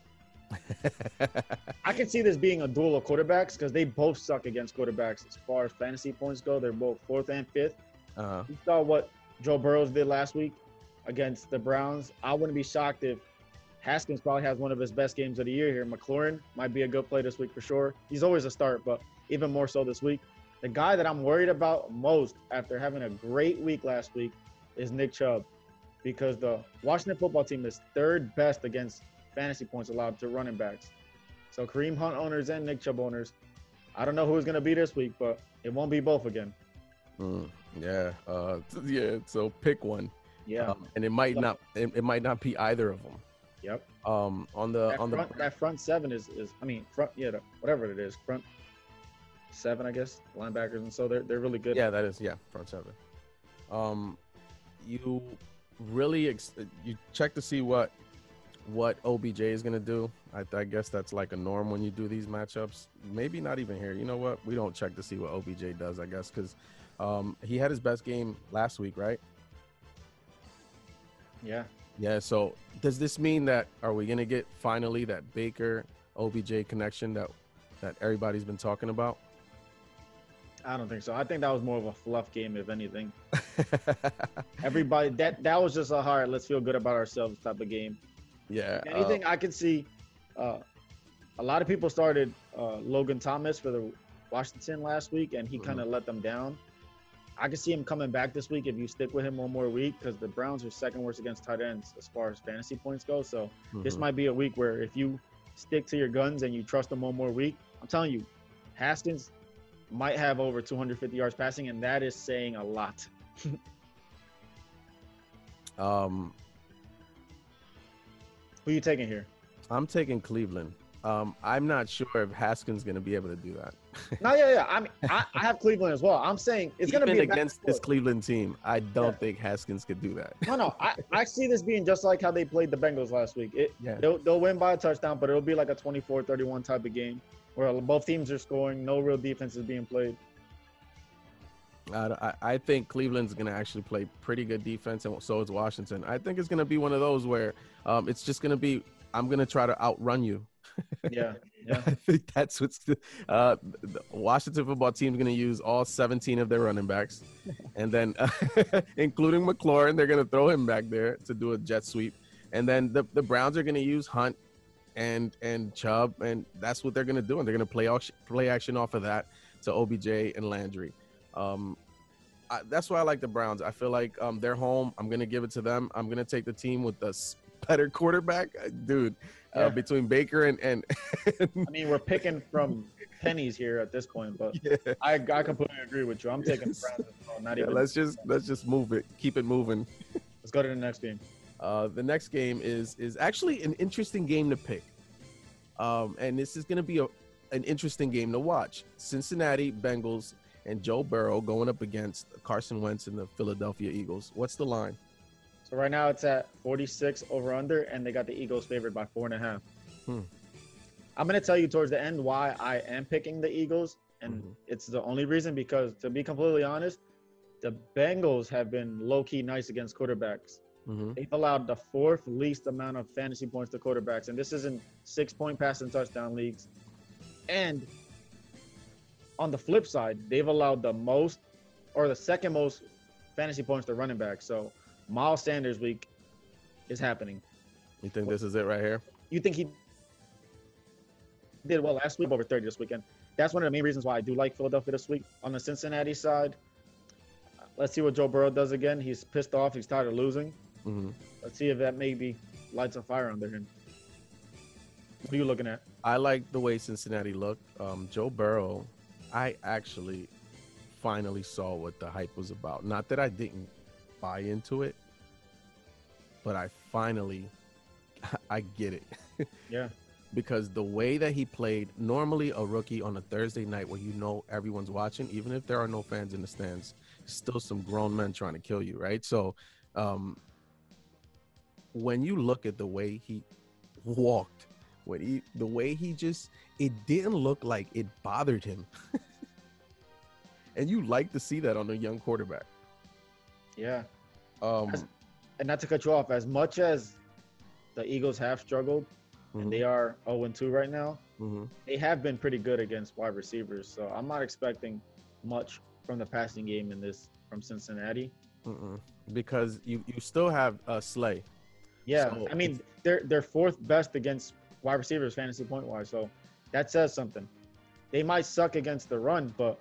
I can see this being a duel of quarterbacks because they both suck against quarterbacks as far as fantasy points go. They're both 4th and 5th. You saw what Joe Burrow did last week against the Browns. I wouldn't be shocked if Haskins probably has one of his best games of the year here. McLaurin might be a good play this week for sure. He's always a start, but even more so this week. The guy that I'm worried about most after having a great week last week is Nick Chubb, because the Washington football team is 3rd best against fantasy points allowed to running backs. So Kareem Hunt owners and Nick Chubb owners, I don't know who's going to be this week, but it won't be both again. Yeah. So pick one. Yeah. And it might not be either of them. Yep. That front 7 is whatever it is, front 7, I guess, linebackers, and so they're really good. Yeah, that is front 7. You really you check to see what OBJ is gonna do. I guess that's like a norm when you do these matchups. Maybe not even here. You know what? We don't check to see what OBJ does, I guess, because he had his best game last week, right? Yeah. So does this mean that are we gonna get finally that Baker OBJ connection that everybody's been talking about? I don't think so. I think that was more of a fluff game, if anything. Everybody that was just a hard, let's feel good about ourselves type of game. Yeah. If anything, I could see a lot of people started Logan Thomas for the Washington last week, and he kind of let them down. I can see him coming back this week if you stick with him one more week, because the Browns are 2nd worst against tight ends as far as fantasy points go. So this might be a week where if you stick to your guns and you trust them one more week, I'm telling you, Haskins might have over 250 yards passing, and that is saying a lot. Who are you taking here? I'm taking Cleveland. I'm not sure if Haskins going to be able to do that. No, yeah. I mean, I have Cleveland as well. I'm saying it's going to be against this Cleveland team. I don't think Haskins could do that. No. I see this being just like how they played the Bengals last week. They'll win by a touchdown, but it'll be like a 24-31 type of game where both teams are scoring. No real defense is being played. I think Cleveland's going to actually play pretty good defense, and so is Washington. I think it's going to be one of those where it's just going to be, I'm going to try to outrun you. Yeah, yeah. I think that's what's the Washington football team is going to use all 17 of their running backs, and then including McLaurin, they're going to throw him back there to do a jet sweep, and then the Browns are going to use Hunt and Chubb, and that's what they're going to do, and they're going to play action off of that to OBJ and Landry. That's why I like the Browns. I feel like they're home. I'm going to give it to them. I'm going to take the team with the better quarterback. Dude, between Baker and I mean, we're picking from pennies here at this point, but yeah. I completely agree with you. I'm taking the Browns as well. Not even. Let's just move it. Keep it moving. Let's go to the next game. The next game is actually an interesting game to pick. And this is going to be an interesting game to watch. Cincinnati Bengals and Joe Burrow going up against Carson Wentz and the Philadelphia Eagles. What's the line? So right now it's at 46 over under, and they got the Eagles favored by 4.5. I'm going to tell you towards the end why I am picking the Eagles, and it's the only reason because, to be completely honest, the Bengals have been low-key nice against quarterbacks. They've allowed the fourth least amount of fantasy points to quarterbacks, and this is in 6-point passing touchdown leagues. And on the flip side, they've allowed the most or the second most fantasy points to running backs. So Miles Sanders week is happening. You think this is it right here? You think he did well last week, over 30 this weekend? That's one of the main reasons why I do like Philadelphia this week. On the Cincinnati side, let's see what Joe Burrow does again. He's pissed off. He's tired of losing. Let's see if that maybe lights a fire under him. What are you looking at? I like the way Cincinnati looked. Joe Burrow, I actually finally saw what the hype was about. Not that I didn't buy into it, but I get it. Yeah. Because the way that he played, normally a rookie on a Thursday night where you know everyone's watching, even if there are no fans in the stands, still some grown men trying to kill you, right? So when you look at the way he walked, the way he just, it didn't look like it bothered him. And you like to see that on a young quarterback. Yeah. And not to cut you off, as much as the Eagles have struggled, and they are 0-2 right now, they have been pretty good against wide receivers. So I'm not expecting much from the passing game in this from Cincinnati. Because you still have Slay. Yeah, so I mean, they're fourth best against wide receivers fantasy point wise, so that says something. They might suck against the run, but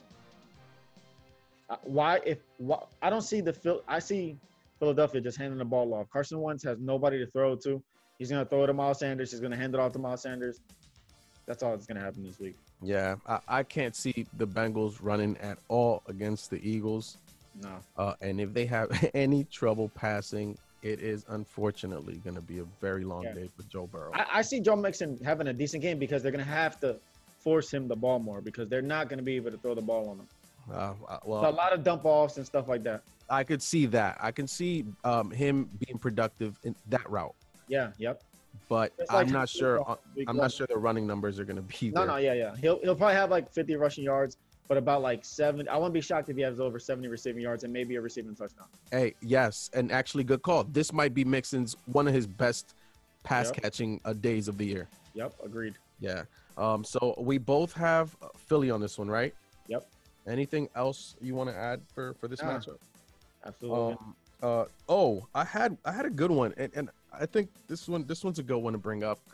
I don't see I see Philadelphia just handing the ball off. Carson Wentz has nobody to throw to. He's going to throw it to Miles Sanders. He's going to hand it off to Miles Sanders. That's all that's going to happen this week. Yeah, I can't see the Bengals running at all against the Eagles. No. And if they have any trouble passing, it is unfortunately going to be a very long day for Joe Burrow. I see Joe Mixon having a decent game because they're going to have to force him the ball more because they're not going to be able to throw the ball on him. Well, so a lot of dump offs and stuff like that. I could see that. I can see him being productive in that route. Yeah. Yep. But I'm not sure. I'm not sure the running numbers are going to be there. No. Yeah. He'll probably have like 50 rushing yards, but about like 7. I wouldn't be shocked if he has over 70 receiving yards and maybe a receiving touchdown. Hey, yes, and actually, good call. This might be Mixon's one of his best pass catching days of the year. Yep. Agreed. Yeah. So we both have Philly on this one, right? Yep. Anything else you want to add for this matchup? Absolutely. I had a good one, and I think this one's a good one to bring up.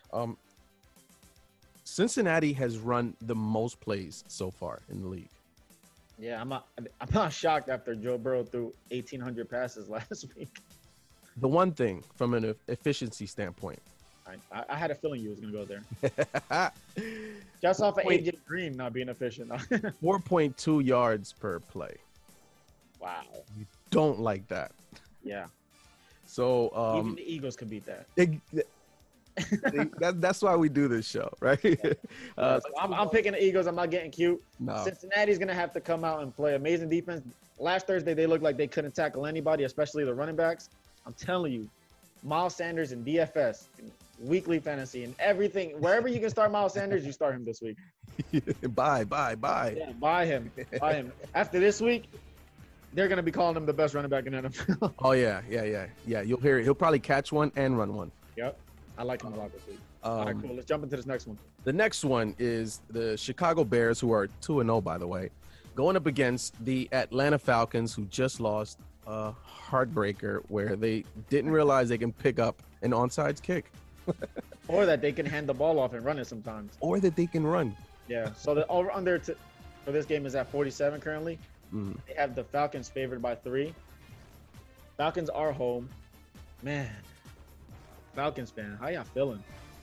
Cincinnati has run the most plays so far in the league. Yeah, I'm not shocked after Joe Burrow threw 1,800 passes last week. The one thing from an efficiency standpoint, I had a feeling you was gonna go there. Just off of AJ Green not being efficient. 4.2 yards per play. Wow. You don't like that. Yeah. So even the Eagles could beat that. That's why we do this show, right? So I'm picking the Eagles. I'm not getting cute. No. Cincinnati's gonna have to come out and play amazing defense. Last Thursday they looked like they couldn't tackle anybody, especially the running backs. I'm telling you, Miles Sanders in DFS, weekly fantasy, and everything. Wherever you can start Miles Sanders, you start him this week. Bye. Yeah, buy him. After this week, they're gonna be calling him the best running back in NFL. Oh yeah. You'll hear it. He'll probably catch one and run one. Yep, I like him a lot this week. All right, cool. Let's jump into this next one. The next one is the Chicago Bears, who are 2-0, by the way, going up against the Atlanta Falcons, who just lost a heartbreaker where they didn't realize they can pick up an onside kick. Or that they can hand the ball off and run it sometimes. Or that they can run. Yeah. So the over under for this game is at 47 currently. Mm. They have the Falcons favored by 3. Falcons are home. Man, Falcons fan, how y'all feeling?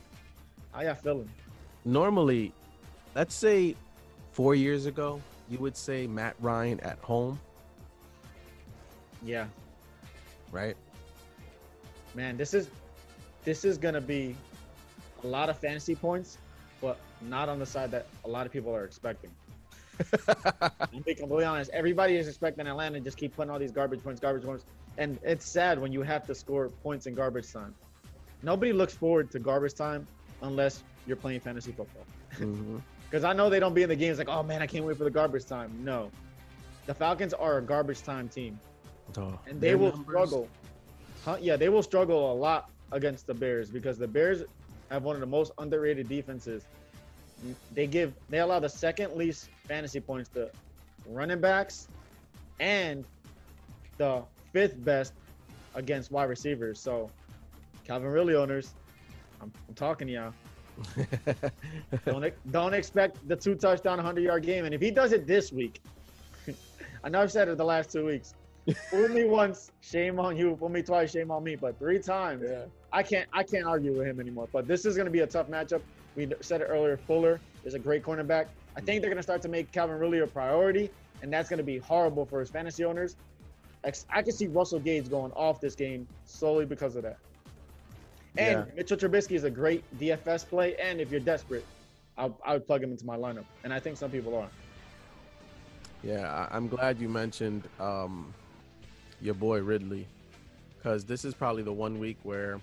Normally, let's say 4 years ago, you would say Matt Ryan at home, Yeah. right? Man, this is gonna be a lot of fantasy points, but not on the side that a lot of people are expecting. I'll be completely honest. Everybody is expecting Atlanta to just keep putting all these garbage points, and it's sad when you have to score points in garbage time. Nobody looks forward to garbage time unless you're playing fantasy football. Mhm. Because I know they don't be in the games like, oh man, I can't wait for the garbage time. No, the Falcons are a garbage time team, Oh, and they their will numbers- struggle. Yeah, they will struggle a lot against the Bears because the Bears have one of the most underrated defenses. They allow the second least fantasy points to running backs and the 5th best against wide receivers. So, Calvin Ridley owners, I'm talking to y'all. Don't expect the 2-touchdown 100-yard game. And if he does it this week, I know I've said it the last 2 weeks. Fool me once, shame on you. Fool me twice, shame on me. But 3 times, Yeah. I can't argue with him anymore. But this is going to be a tough matchup. We said it earlier. Fuller is a great cornerback. I think they're going to start to make Calvin Ridley a priority, and that's going to be horrible for his fantasy owners. I can see Russell Gage going off this game solely because of that. And Yeah. Mitchell Trubisky is a great DFS play, and if you're desperate, I would plug him into my lineup, and I think some people are. Yeah, I'm glad you mentioned your boy Ridley, because this is probably the one week where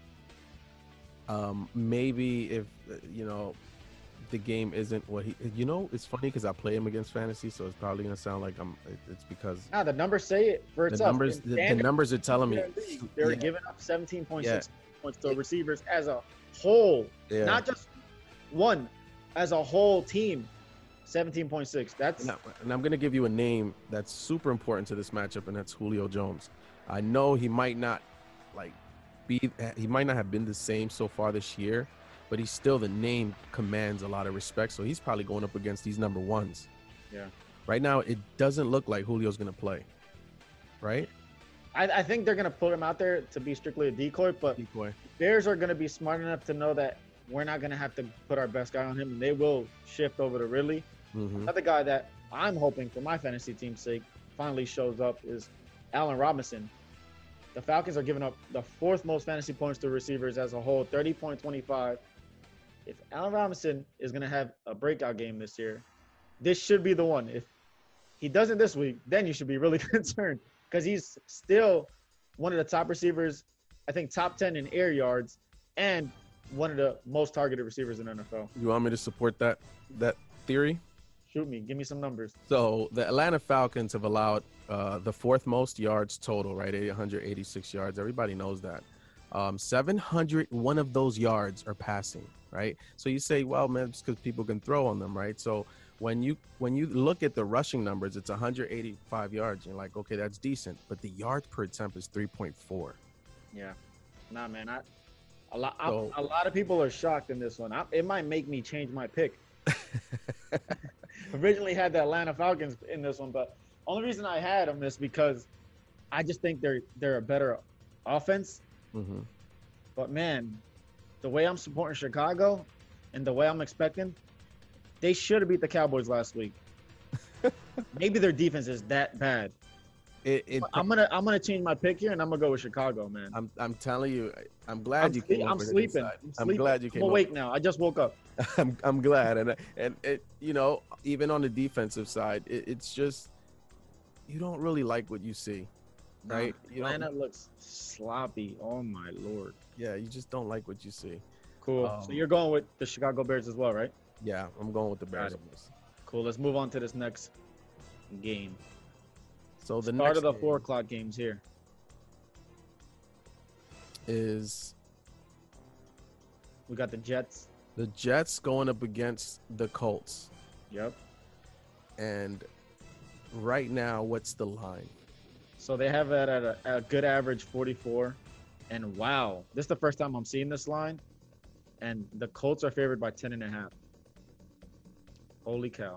maybe if the game isn't what he, it's funny because I play him against fantasy, so it's probably gonna sound like it's because The numbers say it for the itself. numbers the numbers are telling me they're yeah, giving up 17.6 Yeah. points to receivers as a whole, yeah. not just one, as a whole team. 17.6. That's And I'm gonna give you a name that's super important to this matchup, and that's Julio Jones. I know he might not have been the same so far this year, but he's still, the name commands a lot of respect. So he's probably going up against these number ones. Yeah. Right now, it doesn't look like Julio's gonna play. Right? I think they're gonna put him out there to be strictly a decoy, but Decoy. Bears are gonna be smart enough to know that we're not gonna have to put our best guy on him, and they will shift over to Ridley. Mm-hmm. Another guy that I'm hoping for my fantasy team's sake finally shows up is Allen Robinson. The Falcons are giving up the 4th most fantasy points to receivers as a whole, 30.25. If Allen Robinson is going to have a breakout game this year, this should be the one. If he doesn't this week, then you should be really concerned because he's still one of the top receivers, I think top 10 in air yards, and one of the most targeted receivers in NFL. You want me to support that theory? Shoot me. Give me some numbers. So the Atlanta Falcons have allowed the 4th most yards total, right? 886 yards. Everybody knows that. 701 of those yards are passing, right? So you say, well, man, it's because people can throw on them, right? So when you look at the rushing numbers, it's 185 yards. You're like, okay, that's decent. But the yards per attempt is 3.4. Yeah. Nah, man. A lot of people are shocked in this one. It might make me change my pick. Originally had the Atlanta Falcons in this one, but only reason I had them is because I just think they're a better offense. Mm-hmm. But man, the way I'm supporting Chicago and the way I'm expecting, they should have beat the Cowboys last week. Maybe their defense is that bad. I'm gonna change my pick here, and I'm gonna go with Chicago, man. I'm telling you, I'm glad you came. I'm sleeping. I'm glad you came. I'm awake now. I just woke up. I'm glad, and it, even on the defensive side, it's just you don't really like what you see, right? Atlanta looks sloppy. Oh my lord. Yeah, you just don't like what you see. Cool. So you're going with the Chicago Bears as well, right? Yeah, I'm going with the Bears on this. Cool. Let's move on to this next game. So the Start next of the game 4 o'clock games here. is We got the Jets. the Jets going up against the Colts. Yep. And right now, what's the line? So they have it at a good average 44. And wow, this is the first time I'm seeing this line. And the Colts are favored by 10.5. Holy cow.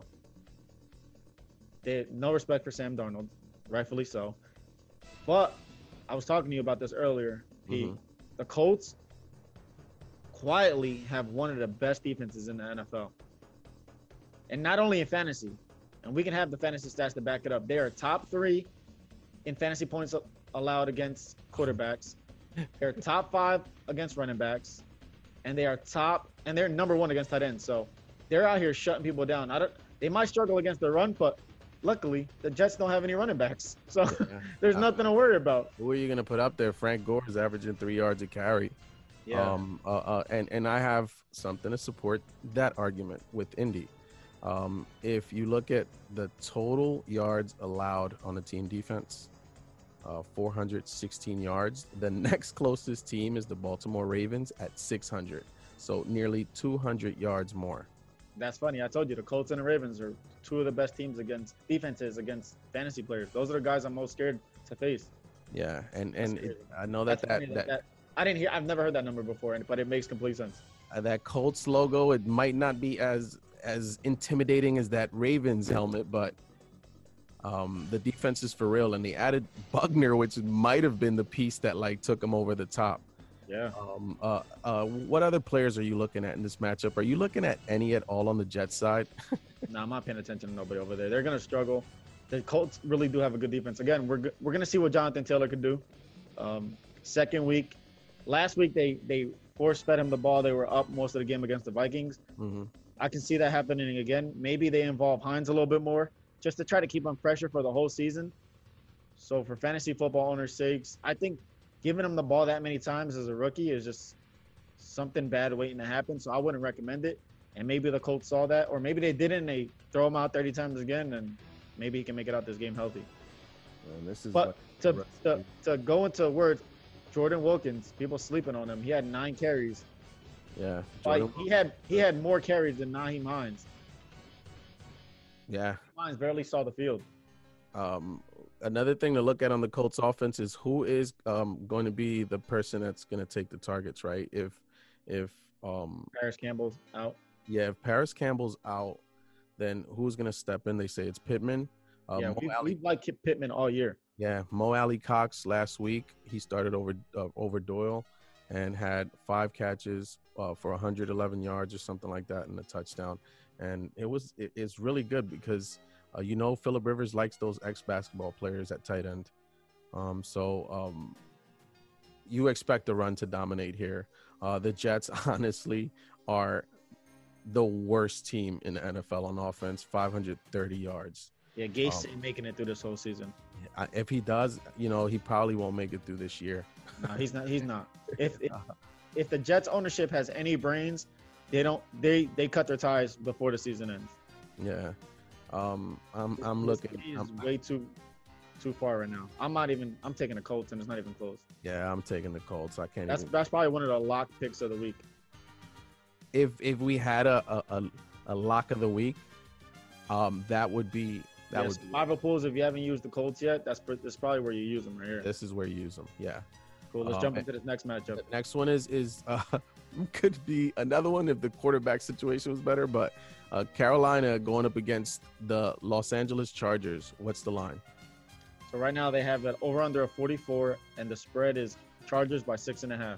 They no respect for Sam Darnold, rightfully so. But I was talking to you about this earlier. Mhm. The Colts quietly have one of the best defenses in the NFL. And not only in fantasy, and we can have the fantasy stats to back it up. They are top 3 in fantasy points allowed against quarterbacks. They're top 5 against running backs, and they're number 1 against tight ends. So they're out here shutting people down. They might struggle against the run, but luckily the Jets don't have any running backs, so Yeah. there's nothing to worry about. Who are you going to put up there? Frank Gore is averaging 3 yards a carry. And I have something to support that argument with Indy. If you look at the total yards allowed on the team defense, 416 yards. The next closest team is the Baltimore Ravens at 600. So nearly 200 yards more. That's funny. I told you the Colts and the Ravens are 2 of the best teams defenses against fantasy players. Those are the guys I'm most scared to face. Yeah, and crazy. I know That's funny that I've never heard that number before, but it makes complete sense. that Colts logo, it might not be as intimidating as that Ravens helmet, but the defense is for real. And they added Buckner, which might have been the piece that like took them over the top. Yeah. What other players are you looking at in this matchup? Are you looking at any at all on the Jets side? No, I'm not paying attention to nobody over there. They're going to struggle. The Colts really do have a good defense. Again, we're going to see what Jonathan Taylor could do. Second week. Last week, they force-fed him the ball. They were up most of the game against the Vikings. Mm-hmm. I can see that happening again. Maybe they involve Hines a little bit more just to try to keep him pressure for the whole season. So for fantasy football owners' sakes, I think giving him the ball that many times as a rookie is just something bad waiting to happen. So I wouldn't recommend it. And maybe the Colts saw that, or maybe they didn't. And they throw him out 30 times again, and maybe he can make it out this game healthy. And this is But to go into words, Jordan Wilkins, people sleeping on him. He had 9 carries. yeah, Like, Jordan- he had more carries than Naheem Hines. yeah. Hines barely saw the field. Another thing to look at on the Colts offense is who is going to be the person that's going to take the targets, right? If Paris Campbell's out. if Paris Campbell's out, then who's going to step in? They say it's Pittman. Yeah, we've liked Pittman all year. Yeah, Mo Alley Cox last week, he started over Doyle and had 5 catches for 111 yards or something like that and a touchdown. And it's really good because Phillip Rivers likes those ex-basketball players at tight end. So you expect the run to dominate here. The Jets honestly are the worst team in the NFL on offense, 530 yards. Yeah, Gase ain't making it through this whole season. If he does, he probably won't make it through this year. No, he's not. He's not. If the Jets ownership has any brains, they cut their ties before the season ends. Yeah. I'm This looking. team is way too far right now. I'm taking the Colts, and it's not even close. Yeah, I'm taking the Colts. I can't. That's probably one of the lock picks of the week. If we had a lock of the week, that would be would be, survival pools. If you haven't used the Colts yet, that's probably where you use them right here. this is where you use them. Yeah. Cool. Let's jump into this next matchup. The next one is could be another one if the quarterback situation was better, but Carolina going up against the Los Angeles Chargers. What's the line? So right now they have an over under of 44, and the spread is Chargers by 6.5.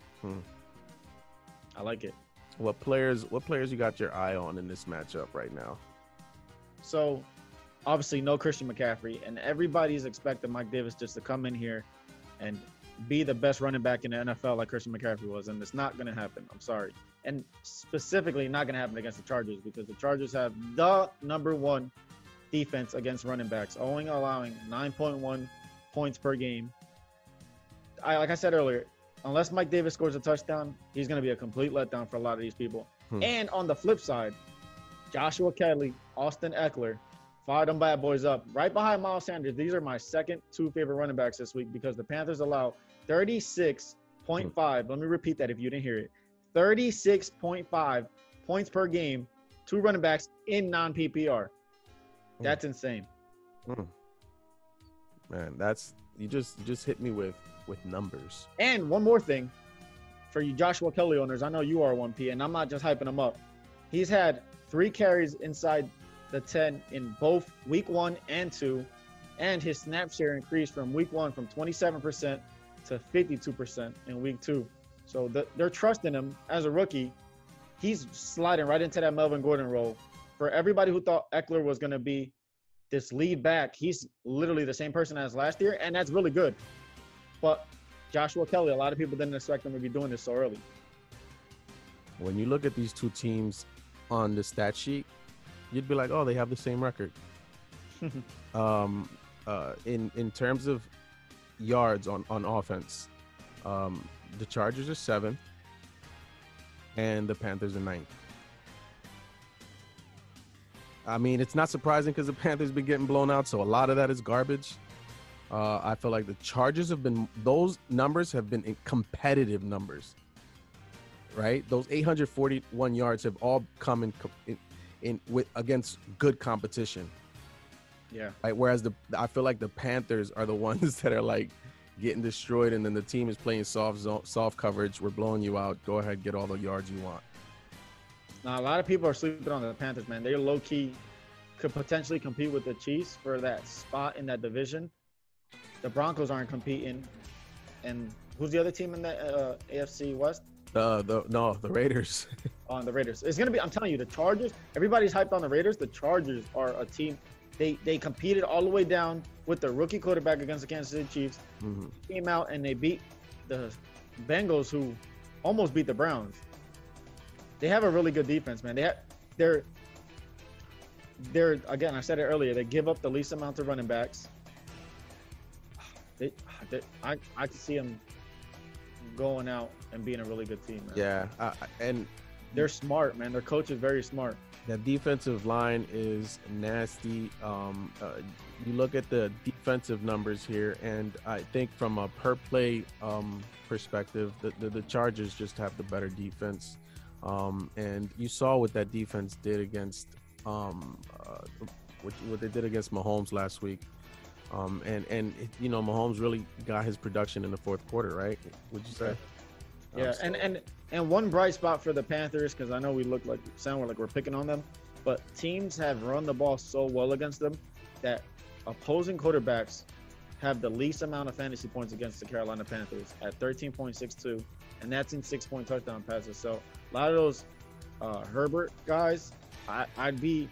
I like it. What players you got your eye on in this matchup right now? So obviously no Christian McCaffrey, and everybody's expecting Mike Davis just to come in here and be the best running back in the NFL like Christian McCaffrey was, and it's not going to happen. I'm sorry. And specifically not going to happen against the Chargers because the Chargers have the number 1 defense against running backs, only allowing 9.1 points per game. Like I said earlier, unless Mike Davis scores a touchdown, he's going to be a complete letdown for a lot of these people. And on the flip side, Joshua Kelly, Austin Eckler, Fire them bad boys up. Right behind Miles Sanders. These are my second two favorite running backs this week because the Panthers allow 36.5. Let me repeat that if you didn't hear it. 36.5 points per game, two running backs in non-PPR. That's insane. Man, that's you just hit me with numbers. And one more thing for you Joshua Kelly owners, I know you are 1P, and I'm not just hyping him up. He's had 3 carries inside the 10 in both week 1 and 2, and his snap share increased from week 1 from 27% to 52% in week 2. So they're trusting him as a rookie. He's sliding right into that Melvin Gordon role. For everybody who thought Eckler was going to be this lead back, he's literally the same person as last year, and that's really good. But Joshua Kelly, a lot of people didn't expect him to be doing this so early. When you look at these two teams on the stat sheet, you'd be like, oh, they have the same record. In terms of yards on offense, the Chargers are 7th and the Panthers are 9th. I mean, it's not surprising because the Panthers been getting blown out, so a lot of that is garbage. I feel like the Chargers those numbers have been in competitive numbers, right? Those 841 yards have all come against good competition. Yeah. Right. Whereas I feel like the Panthers are the ones that are like getting destroyed, and then the team is playing soft coverage. We're blowing you out. Go ahead, get all the yards you want. Now, a lot of people are sleeping on the Panthers, man. They're low-key could potentially compete with the Chiefs for that spot in that division. The Broncos aren't competing. And who's the other team in the AFC West? The Raiders. On the Raiders. It's going to be, I'm telling you, the Chargers, everybody's hyped on the Raiders. The Chargers are a team. They competed all the way down with the rookie quarterback against the Kansas City Chiefs. Mm-hmm. Came out and they beat the Bengals, who almost beat the Browns. They have a really good defense, man. They're again, I said it earlier, they give up the least amount of running backs. I can see them going out and being a really good team, man. Yeah, and they're smart, man. Their coach is very smart. That defensive line is nasty. You look at the defensive numbers here, and I think from a per play perspective, the Chargers just have the better defense. And you saw what that defense did against what they did against Mahomes last week. You know, Mahomes really got his production in the fourth quarter, right? Would you say? Yeah, and one bright spot for the Panthers, because I know we sound like we're picking on them, but teams have run the ball so well against them that opposing quarterbacks have the least amount of fantasy points against the Carolina Panthers at 13.62, and that's in 6-point touchdown passes. So a lot of those Herbert guys, I'd be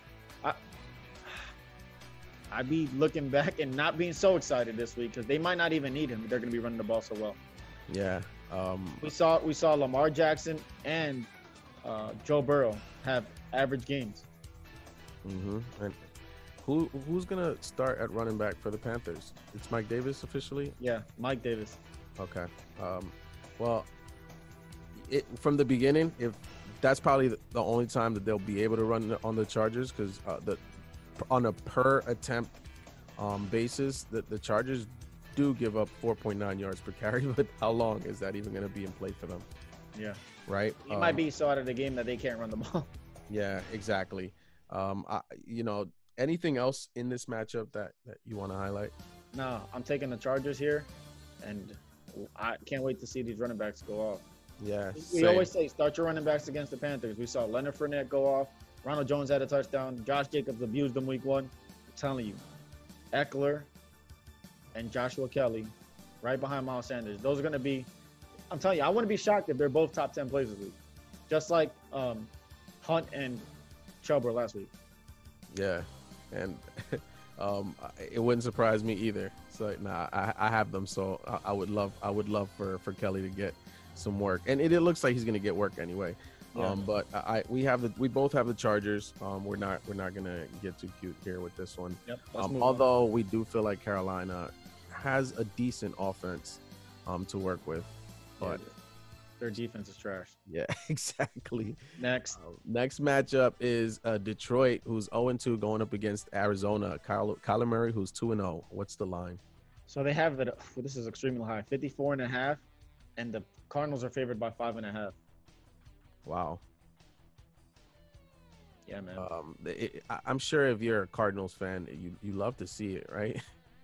looking back and not being so excited this week because they might not even need him. They're going to be running the ball so well. Yeah. We saw Lamar Jackson and Joe Burrow have average games. Mm-hmm. And who's gonna start at running back for the Panthers? It's Mike Davis officially? Yeah, Mike Davis. Okay. Well, from the beginning, if that's probably the only time that they'll be able to run on the Chargers, because on a per attempt basis, the Chargers do give up 4.9 yards per carry, but how long is that even going to be in play for them? Yeah. Right? He might be so out of the game that they can't run the ball. Yeah, exactly. Anything else in this matchup that you want to highlight? No, I'm taking the Chargers here, and I can't wait to see these running backs go off. Yeah. We always say start your running backs against the Panthers. We saw Leonard Fournette go off. Ronald Jones had a touchdown. Josh Jacobs abused them week 1. I'm telling you, Eckler and Joshua Kelly right behind Miles Sanders. Those are going to be, I'm telling you, I wouldn't be shocked if they're both top 10 plays this week. Just like Hunt and Chubb were last week. Yeah. And it wouldn't surprise me either. So I have them. So I would love for Kelly to get some work. And it looks like he's going to get work anyway. Yeah. But we both have the Chargers. We're not gonna get too cute here with this one. Yep, although we do feel like Carolina has a decent offense to work with, but Their defense is trash. Yeah, exactly. Next. Next matchup is Detroit, who's 0-2 going up against Arizona. Kyler Murray, who's 2-0. What's the line? So they have it. This is extremely high, 54.5, and the Cardinals are favored by 5.5. Wow. Yeah, man. I'm sure if you're a Cardinals fan, you love to see it, right?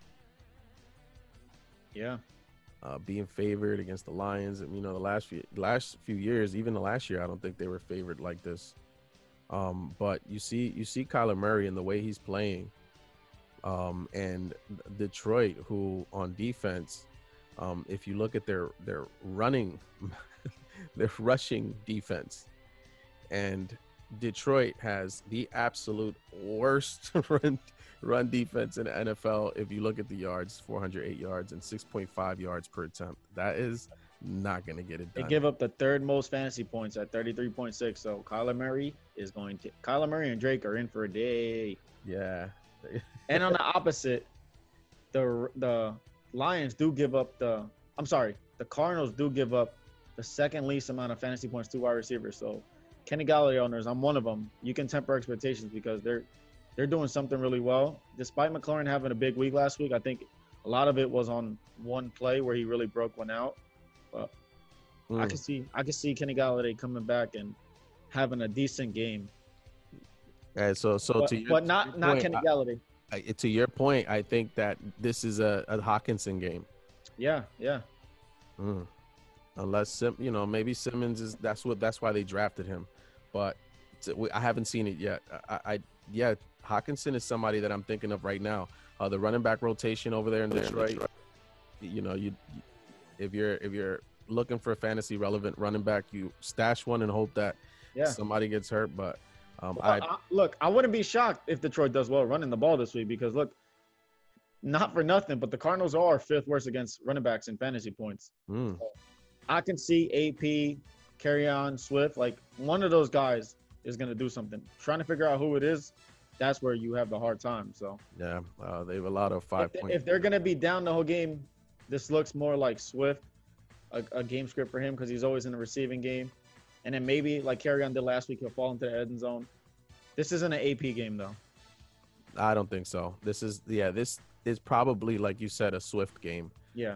Yeah. Being favored against the Lions, and the last few years, even the last year, I don't think they were favored like this. But you see Kyler Murray and the way he's playing, and Detroit, who on defense, if you look at their running, their rushing defense, and Detroit has the absolute worst run defense in the NFL. If you look at the yards, 408 yards and 6.5 yards per attempt. That is not going to get it done. They give up the third most fantasy points at 33.6. So Kyler Murray and Drake are in for a day. Yeah. And on the opposite, the Lions do give up the Cardinals do give up the second least amount of fantasy points to wide receivers. So Kenny Galladay owners, I'm one of them. You can temper expectations because they're doing something really well. Despite McLaurin having a big week last week, I think a lot of it was on one play where he really broke one out. But I can see Kenny Galladay coming back and having a decent game. And but not Kenny Galladay. To your point, I think that this is a Hawkinson game. Yeah. Unless maybe Simmons is that's why they drafted him, but I haven't seen it yet. Hawkinson is somebody that I'm thinking of right now. The running back rotation over there in Detroit. If you're looking for a fantasy relevant running back, you stash one and hope that somebody gets hurt. But I wouldn't be shocked if Detroit does well running the ball this week because not for nothing, but the Cardinals are fifth worst against running backs in fantasy points. So I can see AP, Kerryon, Swift, like one of those guys is going to do something. Trying to figure out who it is, that's where you have the hard time. So yeah, they have a lot of 5 points. If they're going to be down the whole game, this looks more like Swift, a game script for him because he's always in the receiving game. And then maybe like Kerryon did last week, he'll fall into the end zone. This isn't an AP game though. I don't think so. This is probably, like you said, a Swift game. Yeah.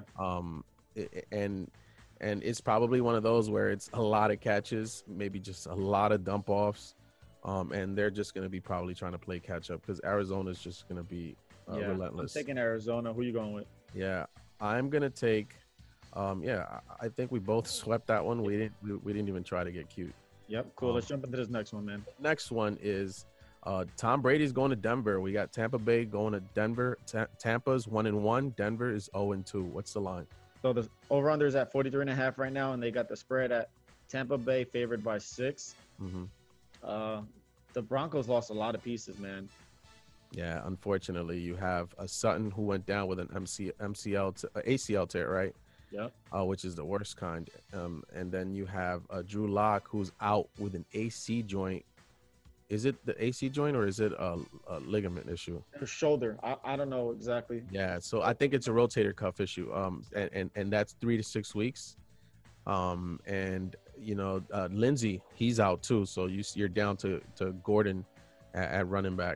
And it's probably one of those where it's a lot of catches, maybe just a lot of dump offs. And they're just going to be probably trying to play catch up because Arizona's just going to be relentless. I'm taking Arizona. Who you going with? Yeah, I'm going to take I think we both swept that one. We didn't even try to get cute. Yep, cool. Let's jump into this next one, man. Next one is Tom Brady's going to Denver. We got Tampa Bay going to Denver. Tampa's 1-1. Denver is 0-2. What's the line? So the over-under is at 43.5 right now, and they got the spread at Tampa Bay favored by 6. Mm-hmm. The Broncos lost a lot of pieces, man. Yeah, unfortunately, you have a Sutton who went down with an ACL tear, right? Yep. Which is the worst kind. And then you have Drew Lock who's out with an AC joint. Is it the AC joint or is it a ligament issue? Shoulder. I don't know exactly. Yeah, so I think it's a rotator cuff issue. And that's 3 to 6 weeks. And Lindsey, he's out too. So you're down to Gordon at running back.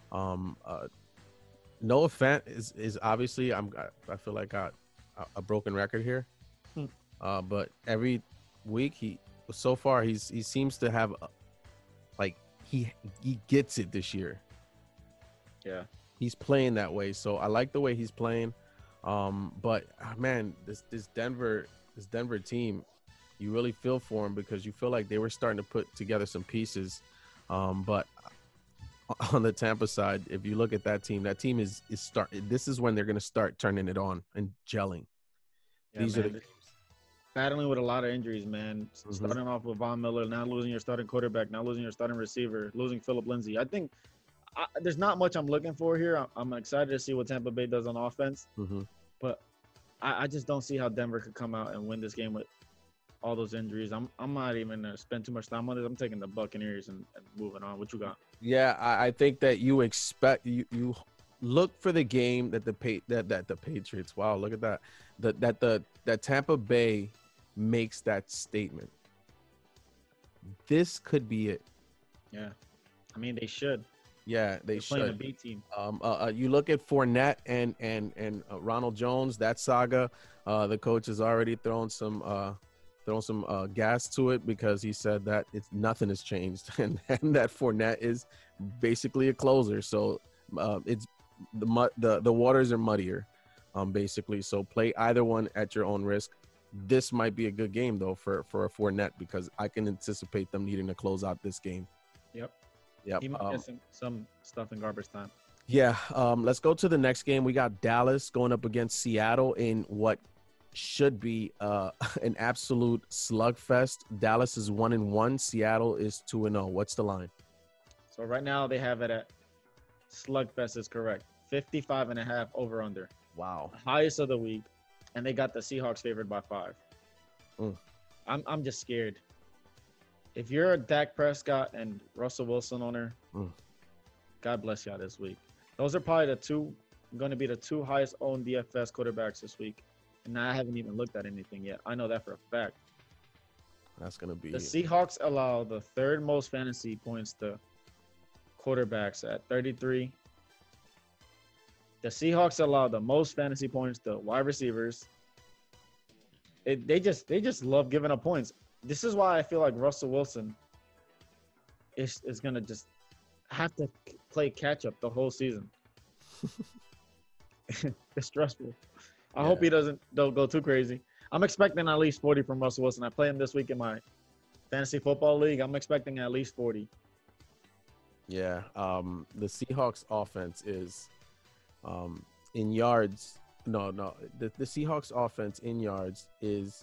Noah Fant is obviously I feel like a broken record here. But every week he seems to have he gets it this year. Yeah. He's playing that way. So I like the way he's playing. But man, this Denver team, you really feel for him because you feel like they were starting to put together some pieces. But on the Tampa side, if you look at that team is this is when they're going to start turning it on and gelling. Yeah, These are the battling with a lot of injuries, man. Mm-hmm. Starting off with Von Miller, now losing your starting quarterback, now losing your starting receiver, losing Phillip Lindsay. I think there's not much I'm looking for here. I'm excited to see what Tampa Bay does on offense, but I just don't see how Denver could come out and win this game with all those injuries. I'm not even going to spend too much time on this. I'm taking the Buccaneers and moving on. What you got? Yeah, I think that you expect you look for the game that the Patriots. Wow, look at that. That Tampa Bay makes that statement. This could be it. Yeah. I mean, they should. Yeah, they They're playing a should. B team. You look at Fournette and Ronald Jones, that saga. The coach has already thrown some gas to it because he said that nothing has changed, and that Fournette is basically a closer. So it's the waters are muddier, basically. So play either one at your own risk. This might be a good game though for a Fournette because I can anticipate them needing to close out this game. Yep. He might get some stuff in garbage time. Yeah. Let's go to the next game. We got Dallas going up against Seattle in what should be an absolute slugfest. Dallas is 1-1. Seattle is 2-0. What's the line? So right now they have it at slugfest is correct. 55.5 over under. Wow. Highest of the week. And they got the Seahawks favored by 5. I'm just scared. If you're a Dak Prescott and Russell Wilson owner, God bless y'all this week. Those are probably going to be the two highest owned DFS quarterbacks this week. And I haven't even looked at anything yet. I know that for a fact. That's going to be the Seahawks allow the third most fantasy points to quarterbacks at 33. The Seahawks allow the most fantasy points to wide receivers. They just love giving up points. This is why I feel like Russell Wilson is going to just have to play catch up the whole season. It's stressful. I hope he don't go too crazy. I'm expecting at least 40 from Russell Wilson. I play him this week in my fantasy football league. I'm expecting at least 40. Yeah. The Seahawks offense is in yards. No. The Seahawks offense in yards is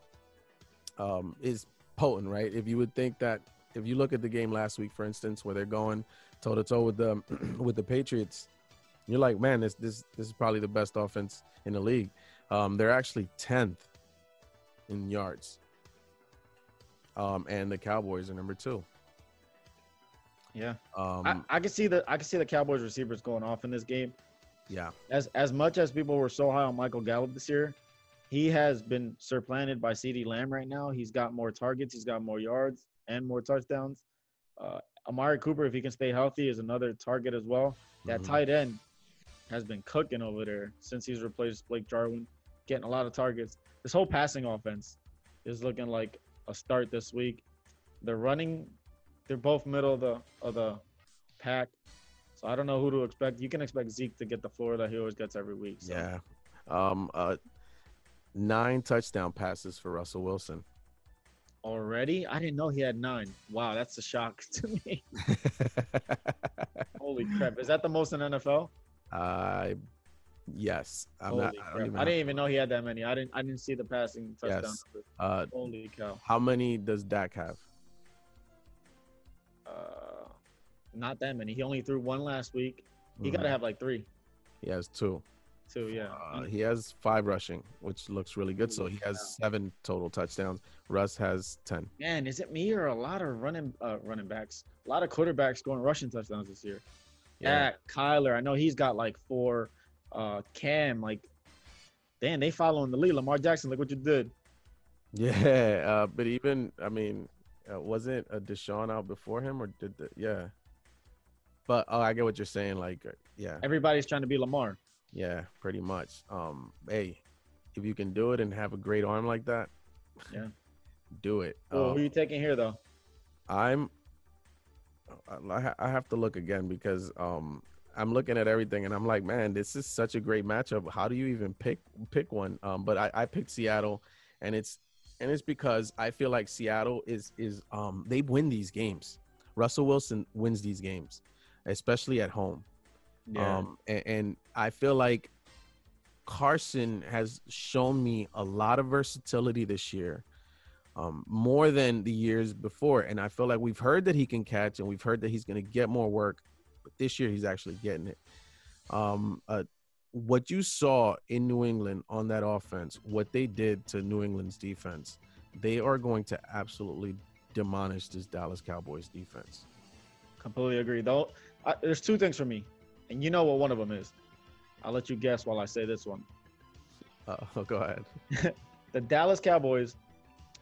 potent, right? If you would think that, if you look at the game last week, for instance, where they're going toe to toe with the Patriots, you're like, man, this is probably the best offense in the league. They're actually 10th in yards, and the Cowboys are number 2. Yeah, I can see the Cowboys receivers going off in this game. Yeah, as much as people were so high on Michael Gallup this year, he has been supplanted by CeeDee Lamb right now. He's got more targets, he's got more yards and more touchdowns. Amari Cooper, if he can stay healthy, is another target as well. That tight end has been cooking over there since he's replaced Blake Jarwin, getting a lot of targets. This whole passing offense is looking like a start this week. They're both middle of the pack. So I don't know who to expect. You can expect Zeke to get the floor that he always gets every week. So. Yeah. 9 touchdown passes for Russell Wilson. Already? I didn't know he had 9. Wow, that's a shock to me. Holy crap. Is that the most in NFL? Yes. I didn't even know he had that many. I didn't see the passing touchdown. Yes. Holy cow. How many does Dak have? Not that many. He only threw 1 last week. He got to have like 3. He has 2. 2, yeah. He has 5 rushing, which looks really good. So he has 7 total touchdowns. Russ has 10. Man, is it me or a lot of running backs? A lot of quarterbacks scoring rushing touchdowns this year. Yeah, Kyler. I know he's got like 4. Cam, like, damn, they following the lead. Lamar Jackson, like what you did. Yeah, but even, I mean, wasn't Deshaun out before him, or did yeah? But I get what you're saying. Like, yeah, everybody's trying to be Lamar. Yeah, pretty much. Hey, if you can do it and have a great arm like that, yeah, do it. Well, who are you taking here, though? I have to look again because I'm looking at everything and I'm like, man, this is such a great matchup. How do you even pick one? But I picked Seattle, and it's because I feel like Seattle is they win these games. Russell Wilson wins these games, especially at home. Yeah. And I feel like Carson has shown me a lot of versatility this year, more than the years before. And I feel like we've heard that he can catch, and we've heard that he's going to get more work. But this year, he's actually getting it. What you saw in New England on that offense, what they did to New England's defense, they are going to absolutely demolish this Dallas Cowboys defense. Completely agree. Though, there's 2 things for me, and you know what one of them is. I'll let you guess while I say this one. Go ahead. The Dallas Cowboys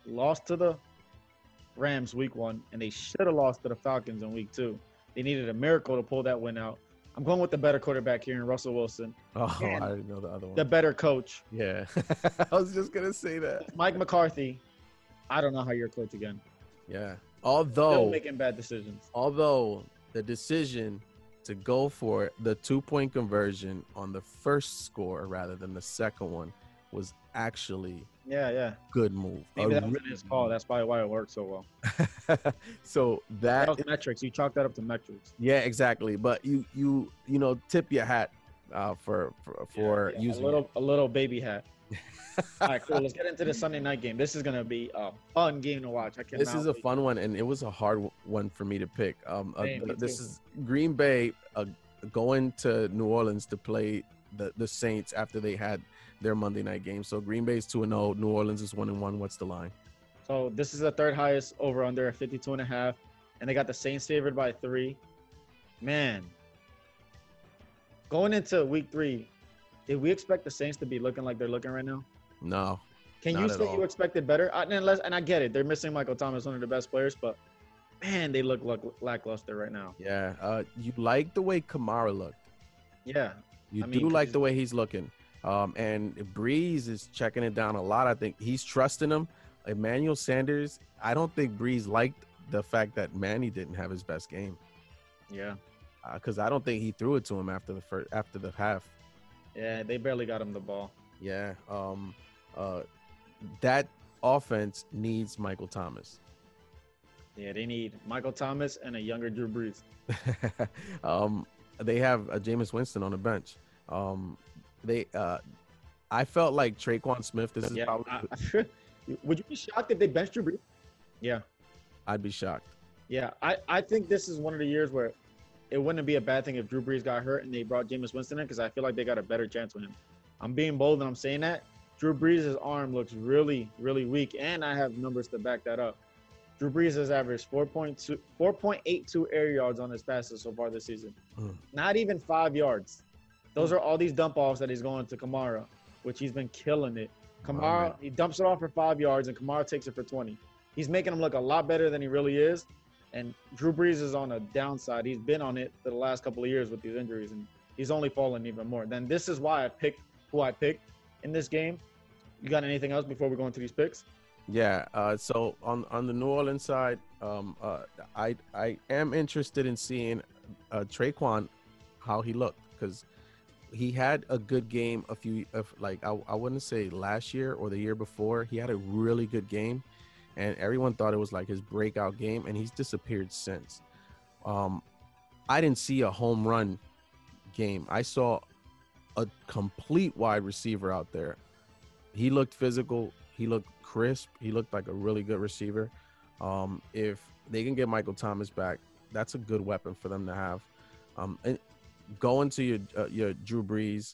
lost to the Rams week 1, and they should have lost to the Falcons in week 2. They needed a miracle to pull that win out. I'm going with the better quarterback here in Russell Wilson. Oh, And I didn't know the other one. the better coach, Yeah, I was just gonna say that. Mike McCarthy. I don't know how you're coach again. Yeah, Still although making bad decisions. the decision to go for the 2-point conversion on the first score rather than the second one was actually Yeah. good move. Maybe A that wasn't his call. That's probably why it worked so well. really- So That was metrics. You chalked that up to metrics. yeah, exactly. But you tip your hat for Yeah, using a little baby hat. All right, cool. Let's get into the Sunday night game. This is gonna be a fun game to watch. I cannot This is a wait. fun one, and it was a hard one for me to pick. Me This too. is Green Bay going to New Orleans to play the Saints after they had their Monday night game. So Green Bay's 2-0, New Orleans is 1-1. What's the line? So this is the third highest over under 52.5, and they got the Saints favored by 3. Man, going into week 3, did we expect the Saints to be looking like they're looking right now? No. Can Not you at say all. you expected better? And I get it. They're missing Michael Thomas, one of the best players, but man, they look lackluster right now. Yeah. You like the way Kamara looked. Yeah. You I mean, do 'cause like he's- the way he's looking. And Breeze is checking it down a lot. I think he's trusting him. Emmanuel Sanders, I don't think Breeze liked the fact that Manny didn't have his best game. Yeah. Because I don't think he threw it to him after the half. Yeah. They barely got him the ball. Yeah. That offense needs Michael Thomas. Yeah. They need Michael Thomas and a younger Drew Brees. They have Jameis Winston on the bench. I felt like Traquan Smith. This is Yeah. probably. Would you be shocked if they benched Drew Brees? Yeah. I'd be shocked. Yeah. I think this is one of the years where it wouldn't be a bad thing if Drew Brees got hurt and they brought Jameis Winston in, because I feel like they got a better chance with him. I'm being bold and I'm saying that. Drew Brees' arm looks really, really weak, and I have numbers to back that up. Drew Brees has averaged 4.82 air yards on his passes so far this season. Not even 5 yards. Those are all these dump offs that he's going to Kamara, which he's been killing it. Kamara, he dumps it off for 5 yards, and Kamara takes it for 20. He's making him look a lot better than he really is. And Drew Brees is on a downside. He's been on it for the last couple of years with these injuries, and he's only fallen even more. Then this is why I picked who I picked in this game. You got anything else before we go into these picks? Yeah. So on the New Orleans side, I am interested in seeing Traquan how he looked, because he had a good game I wouldn't say last year or the year before. He had a really good game, and everyone thought it was like his breakout game, and he's disappeared since. I didn't see a home run game. I saw a complete wide receiver out there. He looked physical. He looked crisp. He looked like a really good receiver. If they can get Michael Thomas back, that's a good weapon for them to have. And going to your Drew Brees,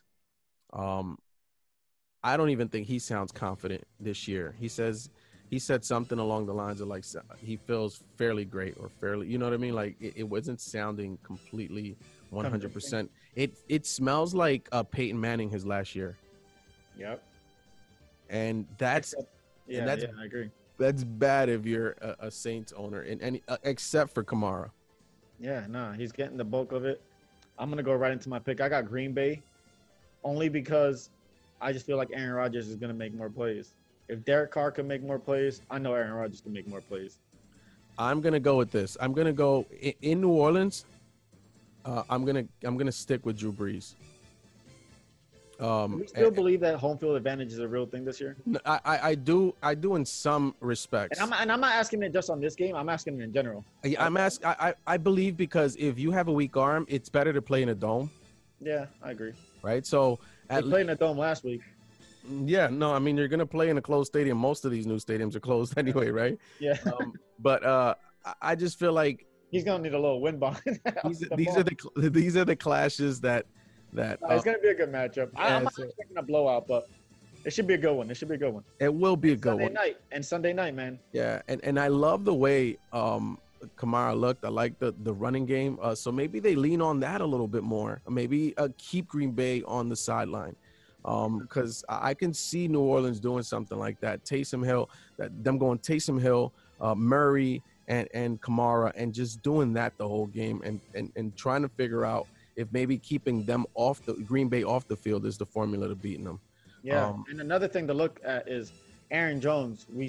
I don't even think he sounds confident this year. He said something along the lines of like he feels fairly great or fairly, you know what I mean? Like it wasn't sounding completely 100%. It smells like Peyton Manning his last year, Yep. and that's Yeah, I agree. that's bad if you're a Saints owner in any except for Kamara. Yeah, nah, he's getting the bulk of it. I'm gonna go right into my pick. I got Green Bay, only because I just feel like Aaron Rodgers is gonna make more plays. If Derek Carr can make more plays, I know Aaron Rodgers can make more plays. I'm gonna go with this. I'm gonna go in New Orleans. I'm gonna stick with Drew Brees. Do we still believe that home field advantage is a real thing this year? I do in some respects. And I'm not asking it just on this game. I'm asking it in general. I believe because if you have a weak arm, it's better to play in a dome, Yeah, I agree. right? So They played in a dome last week. yeah, no, I mean you're gonna play in a closed stadium. Most of these new stadiums are closed anyway, right? Yeah, But I just feel like he's gonna need a little wind behind. these are the clashes that It's gonna be a good matchup. I'm not so- expecting a blowout, but it should be a good one. It should be a good one. it will be a good one. Sunday night, man. Yeah, and I love the way Kamara looked. I like the running game. So maybe they lean on that a little bit more. Maybe keep Green Bay on the sideline. Because I can see New Orleans doing something like that. Taysom Hill, them going Taysom Hill, Murray, and Kamara, and just doing that the whole game, and trying to figure out if maybe keeping them off the Green Bay off the field is the formula to beating them. Yeah, and another thing to look at is Aaron Jones. We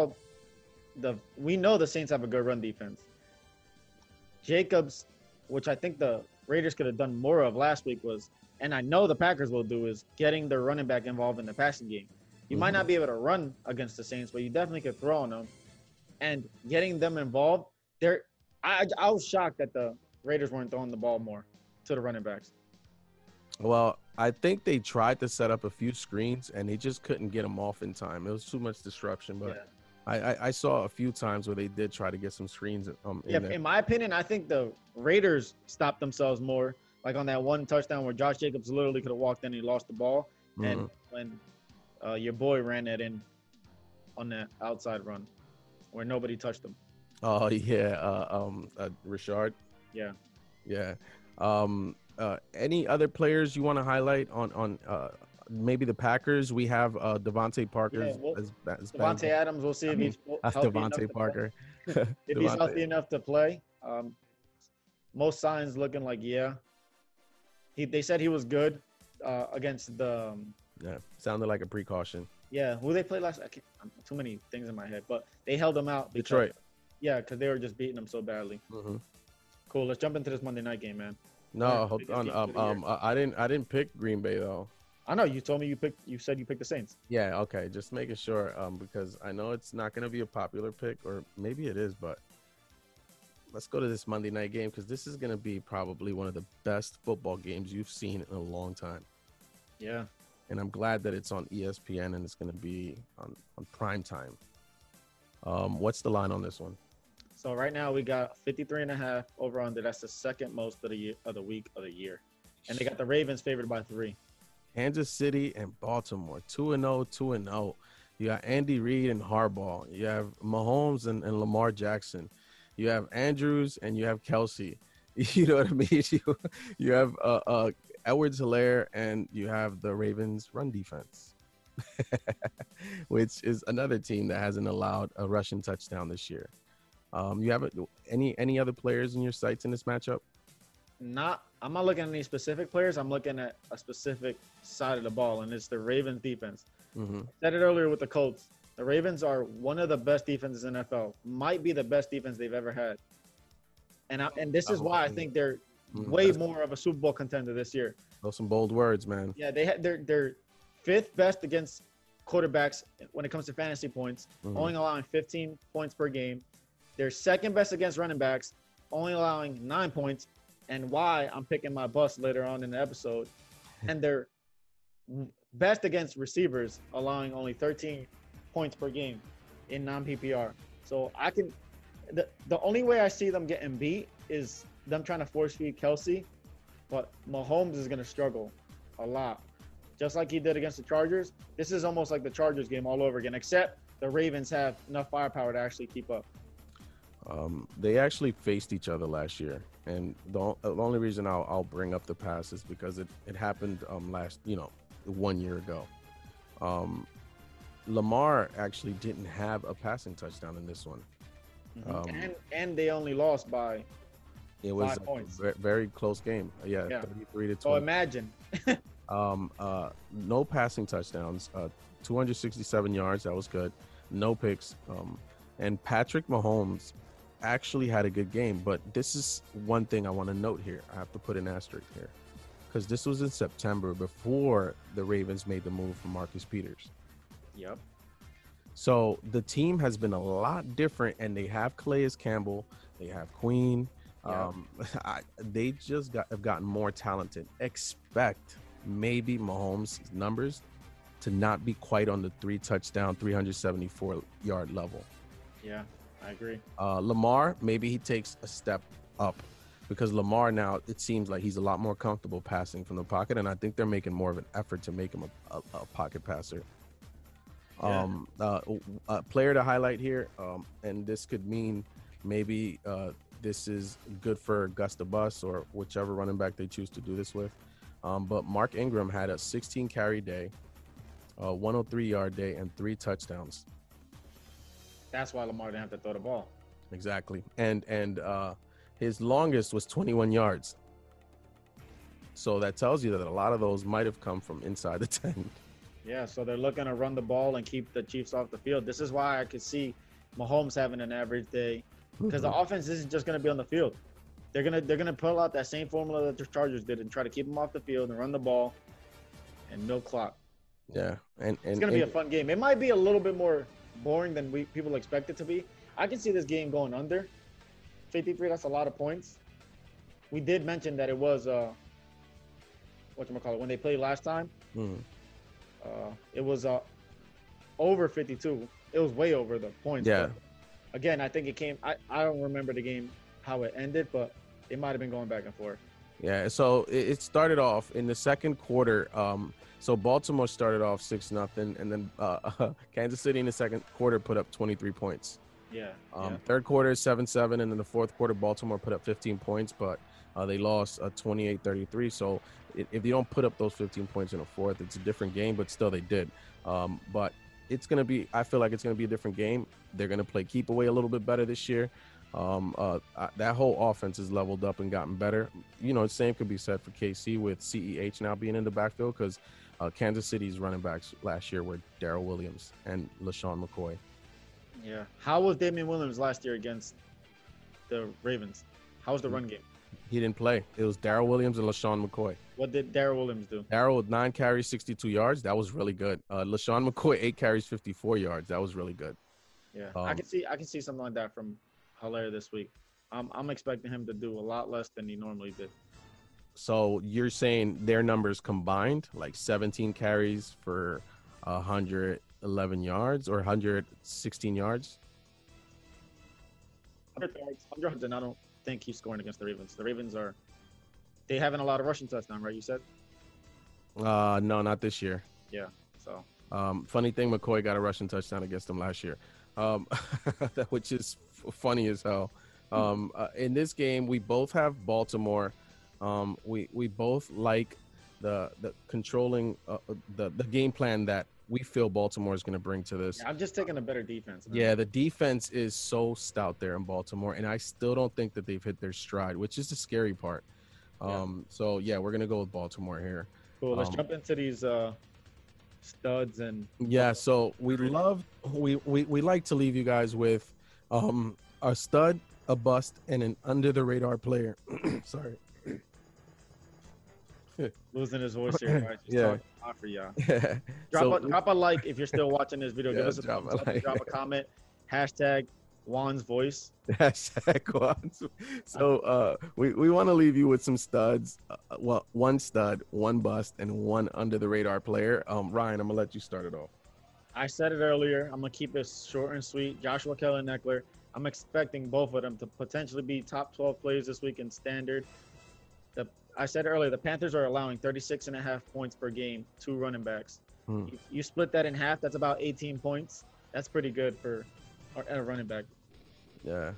know the Saints have a good run defense. Jacobs, which I think the Raiders could have done more of last week was, and I know the Packers will do, is getting their running back involved in the passing game. You might not be able to run against the Saints, but you definitely could throw on them. And getting them involved, I was shocked that the Raiders weren't throwing the ball more to the running backs. Well, I think they tried to set up a few screens, and they just couldn't get them off in time. It was too much disruption, but I saw a few times where they did try to get some screens. In my opinion, I think the Raiders stopped themselves more. Like on that one touchdown where Josh Jacobs literally could have walked in and he lost the ball. And when your boy ran that in on that outside run where nobody touched him. Oh, yeah. Richard. Yeah. Yeah. Any other players you want to highlight on maybe the Packers? We have Devontae Parker. Yeah, Devontae Adams, we'll see if he's healthy Devontae Parker. If he's healthy enough to play. Most signs looking like, they said he was good against the sounded like a precaution. Yeah, who they played last? Too many things in my head, but they held him out. Detroit. Yeah, because they were just beating him so badly. Cool. Let's jump into this Monday night game, man. No, hold on. I didn't pick Green Bay though. I know you told me you said you picked the Saints. Yeah. Okay. Just making sure. Because I know it's not going to be a popular pick, or maybe it is, but let's go to this Monday night game because this is going to be probably one of the best football games you've seen in a long time. Yeah. And I'm glad that it's on ESPN and it's going to be on prime time. What's the line on this one? So right now we got 53.5 over under. That's the second most of the year, of the week of the year. And they got the Ravens favored by 3. Kansas City and Baltimore, 2-0, 2-0. You got Andy Reid and Harbaugh. You have Mahomes and Lamar Jackson. You have Andrews and you have Kelsey. You know what I mean? You have Edwards-Helaire and you have the Ravens run defense, which is another team that hasn't allowed a rushing touchdown this year. You have any other players in your sights in this matchup? I'm not looking at any specific players. I'm looking at a specific side of the ball, and it's the Ravens defense. I said it earlier with the Colts. The Ravens are one of the best defenses in the NFL. Might be the best defense they've ever had. And this is why I think they're way more of a Super Bowl contender this year. Those some bold words, man. Yeah, they're 5th best against quarterbacks when it comes to fantasy points, only allowing 15 points per game. They're 2nd best against running backs, only allowing 9 points. And why I'm picking my bus later on in the episode. And they're best against receivers, allowing only 13 points per game in non-PPR. So the only way I see them getting beat is them trying to force feed Kelsey, but Mahomes is going to struggle a lot. Just like he did against the Chargers. This is almost like the Chargers game all over again, except the Ravens have enough firepower to actually keep up. They actually faced each other last year, and the only reason I'll bring up the past is because it happened 1 year ago. Lamar actually didn't have a passing touchdown in this one. And they only lost by it was 5 points. A very close game. Yeah. 33-20. So imagine. No passing touchdowns, 267 yards. That was good. No picks. And Patrick Mahomes actually had a good game, but this is one thing I want to note here. I have to put an asterisk here because this was in September before the Ravens made the move for Marcus Peters. Yep. So the team has been a lot different, and they have Calais Campbell, they have Queen. Yep. They just have gotten more talented. Expect maybe Mahomes' numbers to not be quite on the 3-touchdown, 374-yard level. Yeah, I agree. Lamar, maybe he takes a step up because Lamar now, it seems like he's a lot more comfortable passing from the pocket, and I think they're making more of an effort to make him a pocket passer. A player to highlight here, and this could mean maybe this is good for Gus the Bus or whichever running back they choose to do this with. But Mark Ingram had a 16 carry day, a 103-yard day, and 3 touchdowns. That's why Lamar didn't have to throw the ball. Exactly. And his longest was 21 yards. So that tells you that a lot of those might have come from inside the 10. Yeah, so they're looking to run the ball and keep the Chiefs off the field. This is why I could see Mahomes having an average day, because the offense isn't just going to be on the field. They're gonna pull out that same formula that the Chargers did and try to keep them off the field and run the ball and milk clock. Yeah, and it's gonna be a fun game. It might be a little bit more boring than people expect it to be. I can see this game going under 53. That's a lot of points. We did mention that it was whatchamacallit, when they played last time. It was over 52. It was way over the points. Yeah. But again, I think it came. I don't remember the game how it ended, but it might have been going back and forth. Yeah, so it started off in the second quarter. So Baltimore started off 6-0, and then Kansas City in the second quarter put up 23 points. Yeah. Third quarter 7-7, and then the fourth quarter Baltimore put up 15 points, but they lost 28-33. So if you don't put up those 15 points in a fourth, it's a different game, but still they did. But it's going to be, I feel like it's going to be a different game. They're going to play keep away a little bit better this year. That whole offense is leveled up and gotten better. You know, the same could be said for KC with CEH now being in the backfield, because Kansas City's running backs last year were Darrell Williams and LaShawn McCoy. Yeah. How was Damian Williams last year against the Ravens? How was the run game? He didn't play. It was Darrell Williams and LaShawn McCoy. What did Darrell Williams do? Darrell with 9 carries, 62 yards. That was really good. LaShawn McCoy, 8 carries, 54 yards. That was really good. Yeah. I can see something like that from Hilaire this week. I'm expecting him to do a lot less than he normally did. So you're saying their numbers combined, like 17 carries for 111 yards or 116 yards? 100 yards, and I don't think he's scoring against the Ravens. The Ravens they haven't a lot of rushing touchdowns, right? You said? No, not this year. Yeah. So. Funny thing, McCoy got a rushing touchdown against them last year, which is funny as hell. In this game, we both have Baltimore. We both like the controlling the game plan that we feel Baltimore is going to bring to this. Yeah, I'm just taking a better defense. Man. Yeah, the defense is so stout there in Baltimore, and I still don't think that they've hit their stride, which is the scary part. So yeah, we're gonna go with Baltimore here. Cool. Let's jump into these studs and. Yeah, so we like to leave you guys with a stud, a bust, and an under the radar player. Sorry. Losing his voice here, guys. Just talking hot for y'all. Drop a like if you're still watching this video. Give us a thumbs up. Drop a comment. Hashtag Juan's voice. Hashtag Juan's. So we want to leave you with some studs. Well, one stud, one bust, and one under the radar player. Ryan, I'm gonna let you start it off. I said it earlier. I'm gonna keep it short and sweet. Joshua Kelly and Eckler. I'm expecting both of them to potentially be top 12 players this week in standard. I said earlier, the Panthers are allowing 36.5 points per game, 2 running backs. You split that in half, that's about 18 points. That's pretty good for a running back. Yeah.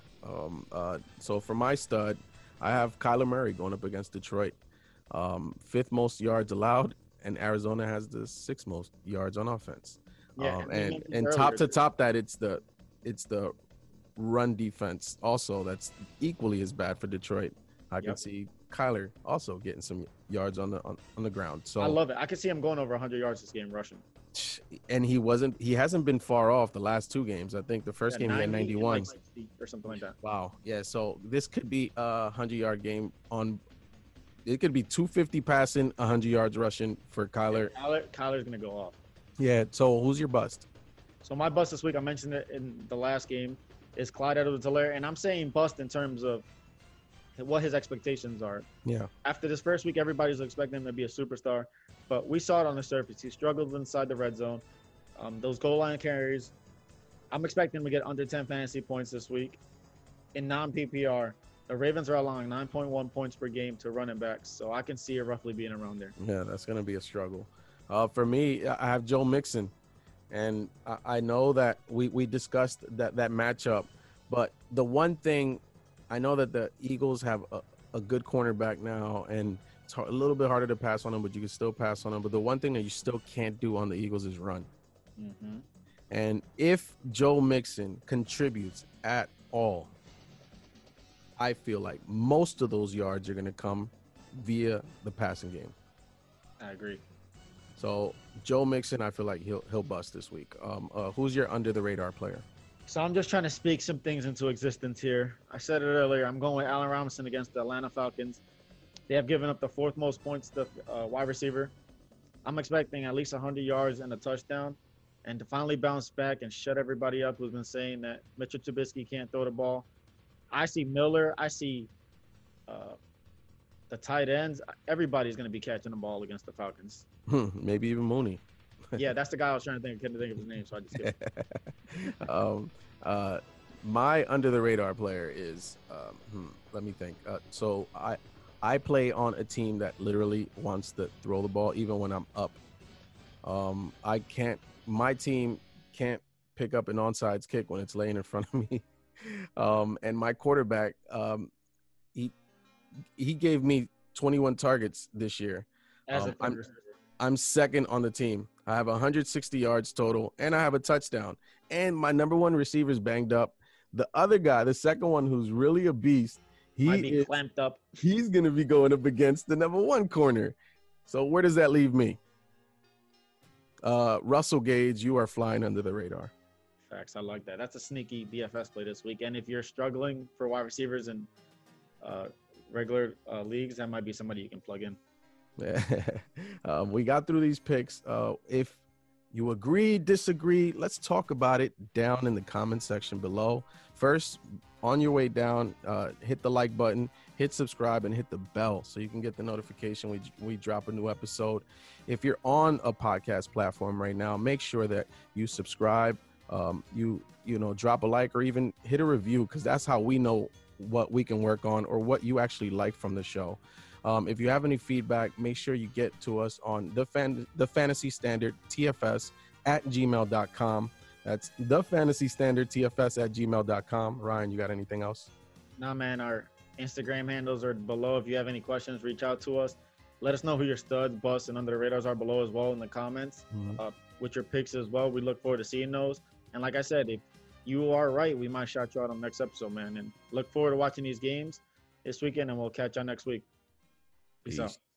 So for my stud, I have Kyler Murray going up against Detroit. 5th most yards allowed, and Arizona has the 6th most yards on offense. Yeah, and top to top that, it's the run defense also that's equally as bad for Detroit. I can see Kyler also getting some yards on the ground. So I love it. I can see him going over 100 yards this game rushing. And he hasn't been far off the last 2 games. I think the first game he had 91 like 60 or something like that. Wow. Yeah, so this could be a 100-yard game it could be 250 passing, 100 yards rushing for Kyler. Yeah, Kyler's going to go off. Yeah, so who's your bust? So my bust this week, I mentioned it in the last game, is Clyde Edwards-Helaire, and I'm saying bust in terms of what his expectations are. Yeah. After this first week, everybody's expecting him to be a superstar, but we saw it on the surface. He struggled inside the red zone. Those goal line carries, I'm expecting him to get under 10 fantasy points this week. In non-PPR, the Ravens are allowing 9.1 points per game to running backs, so I can see it roughly being around there. Yeah, that's going to be a struggle. For me, I have Joe Mixon, and I know that we discussed that matchup, but the one thing, I know that the Eagles have a good cornerback now, and It's a little bit harder to pass on them, but you can still pass on them. But the one thing that you still can't do on the Eagles is run. Mm-hmm. And if Joe Mixon contributes at all, I feel like most of those yards are going to come via the passing game. I agree. So Joe Mixon, I feel like he'll bust this week. Who's your under the radar player? So I'm just trying to speak some things into existence here. I said it earlier. I'm going with Allen Robinson against the Atlanta Falcons. They have given up the fourth most points to wide receiver. I'm expecting at least 100 yards and a touchdown, and to finally bounce back and shut everybody up who's been saying that Mitchell Trubisky can't throw the ball. I see Miller. I see the tight ends. Everybody's going to be catching the ball against the Falcons. Maybe even Mooney. Yeah, that's the guy I was trying to think. Couldn't think of his name, so I just skipped. My under the radar player is let me think. So I play on a team that literally wants to throw the ball even when I'm up. My team can't pick up an onside kick when it's laying in front of me. And my quarterback, he gave me 21 targets this year. I'm second on the team. I have 160 yards total, and I have a touchdown. And my number one receiver is banged up. The other guy, the second one, who's really a beast, might be clamped up. He's going to be going up against the number one corner. So where does that leave me? Russell Gage, you are flying under the radar. Facts. I like that. That's a sneaky DFS play this week. And if you're struggling for wide receivers in regular leagues, that might be somebody you can plug in. We got through these picks. If you agree, disagree, let's talk about it down in the comment section below. First, on your way down, hit the like button, hit subscribe, and hit the bell so you can get the notification we drop a new episode. If you're on a podcast platform right now, make sure that you subscribe, you drop a like or even hit a review, because that's how we know what we can work on or what you actually like from the show. If you have any feedback, make sure you get to us on the Fantasy Standard TFS at gmail.com. That's the Fantasy Standard TFS at gmail.com. Ryan, you got anything else? Nah, man. Our Instagram handles are below. If you have any questions, reach out to us. Let us know who your studs, busts, and under the radars are below as well in the comments with your picks as well. We look forward to seeing those. And like I said, if you are right, we might shout you out on the next episode, man. And look forward to watching these games this weekend, and we'll catch y'all next week. Peace out.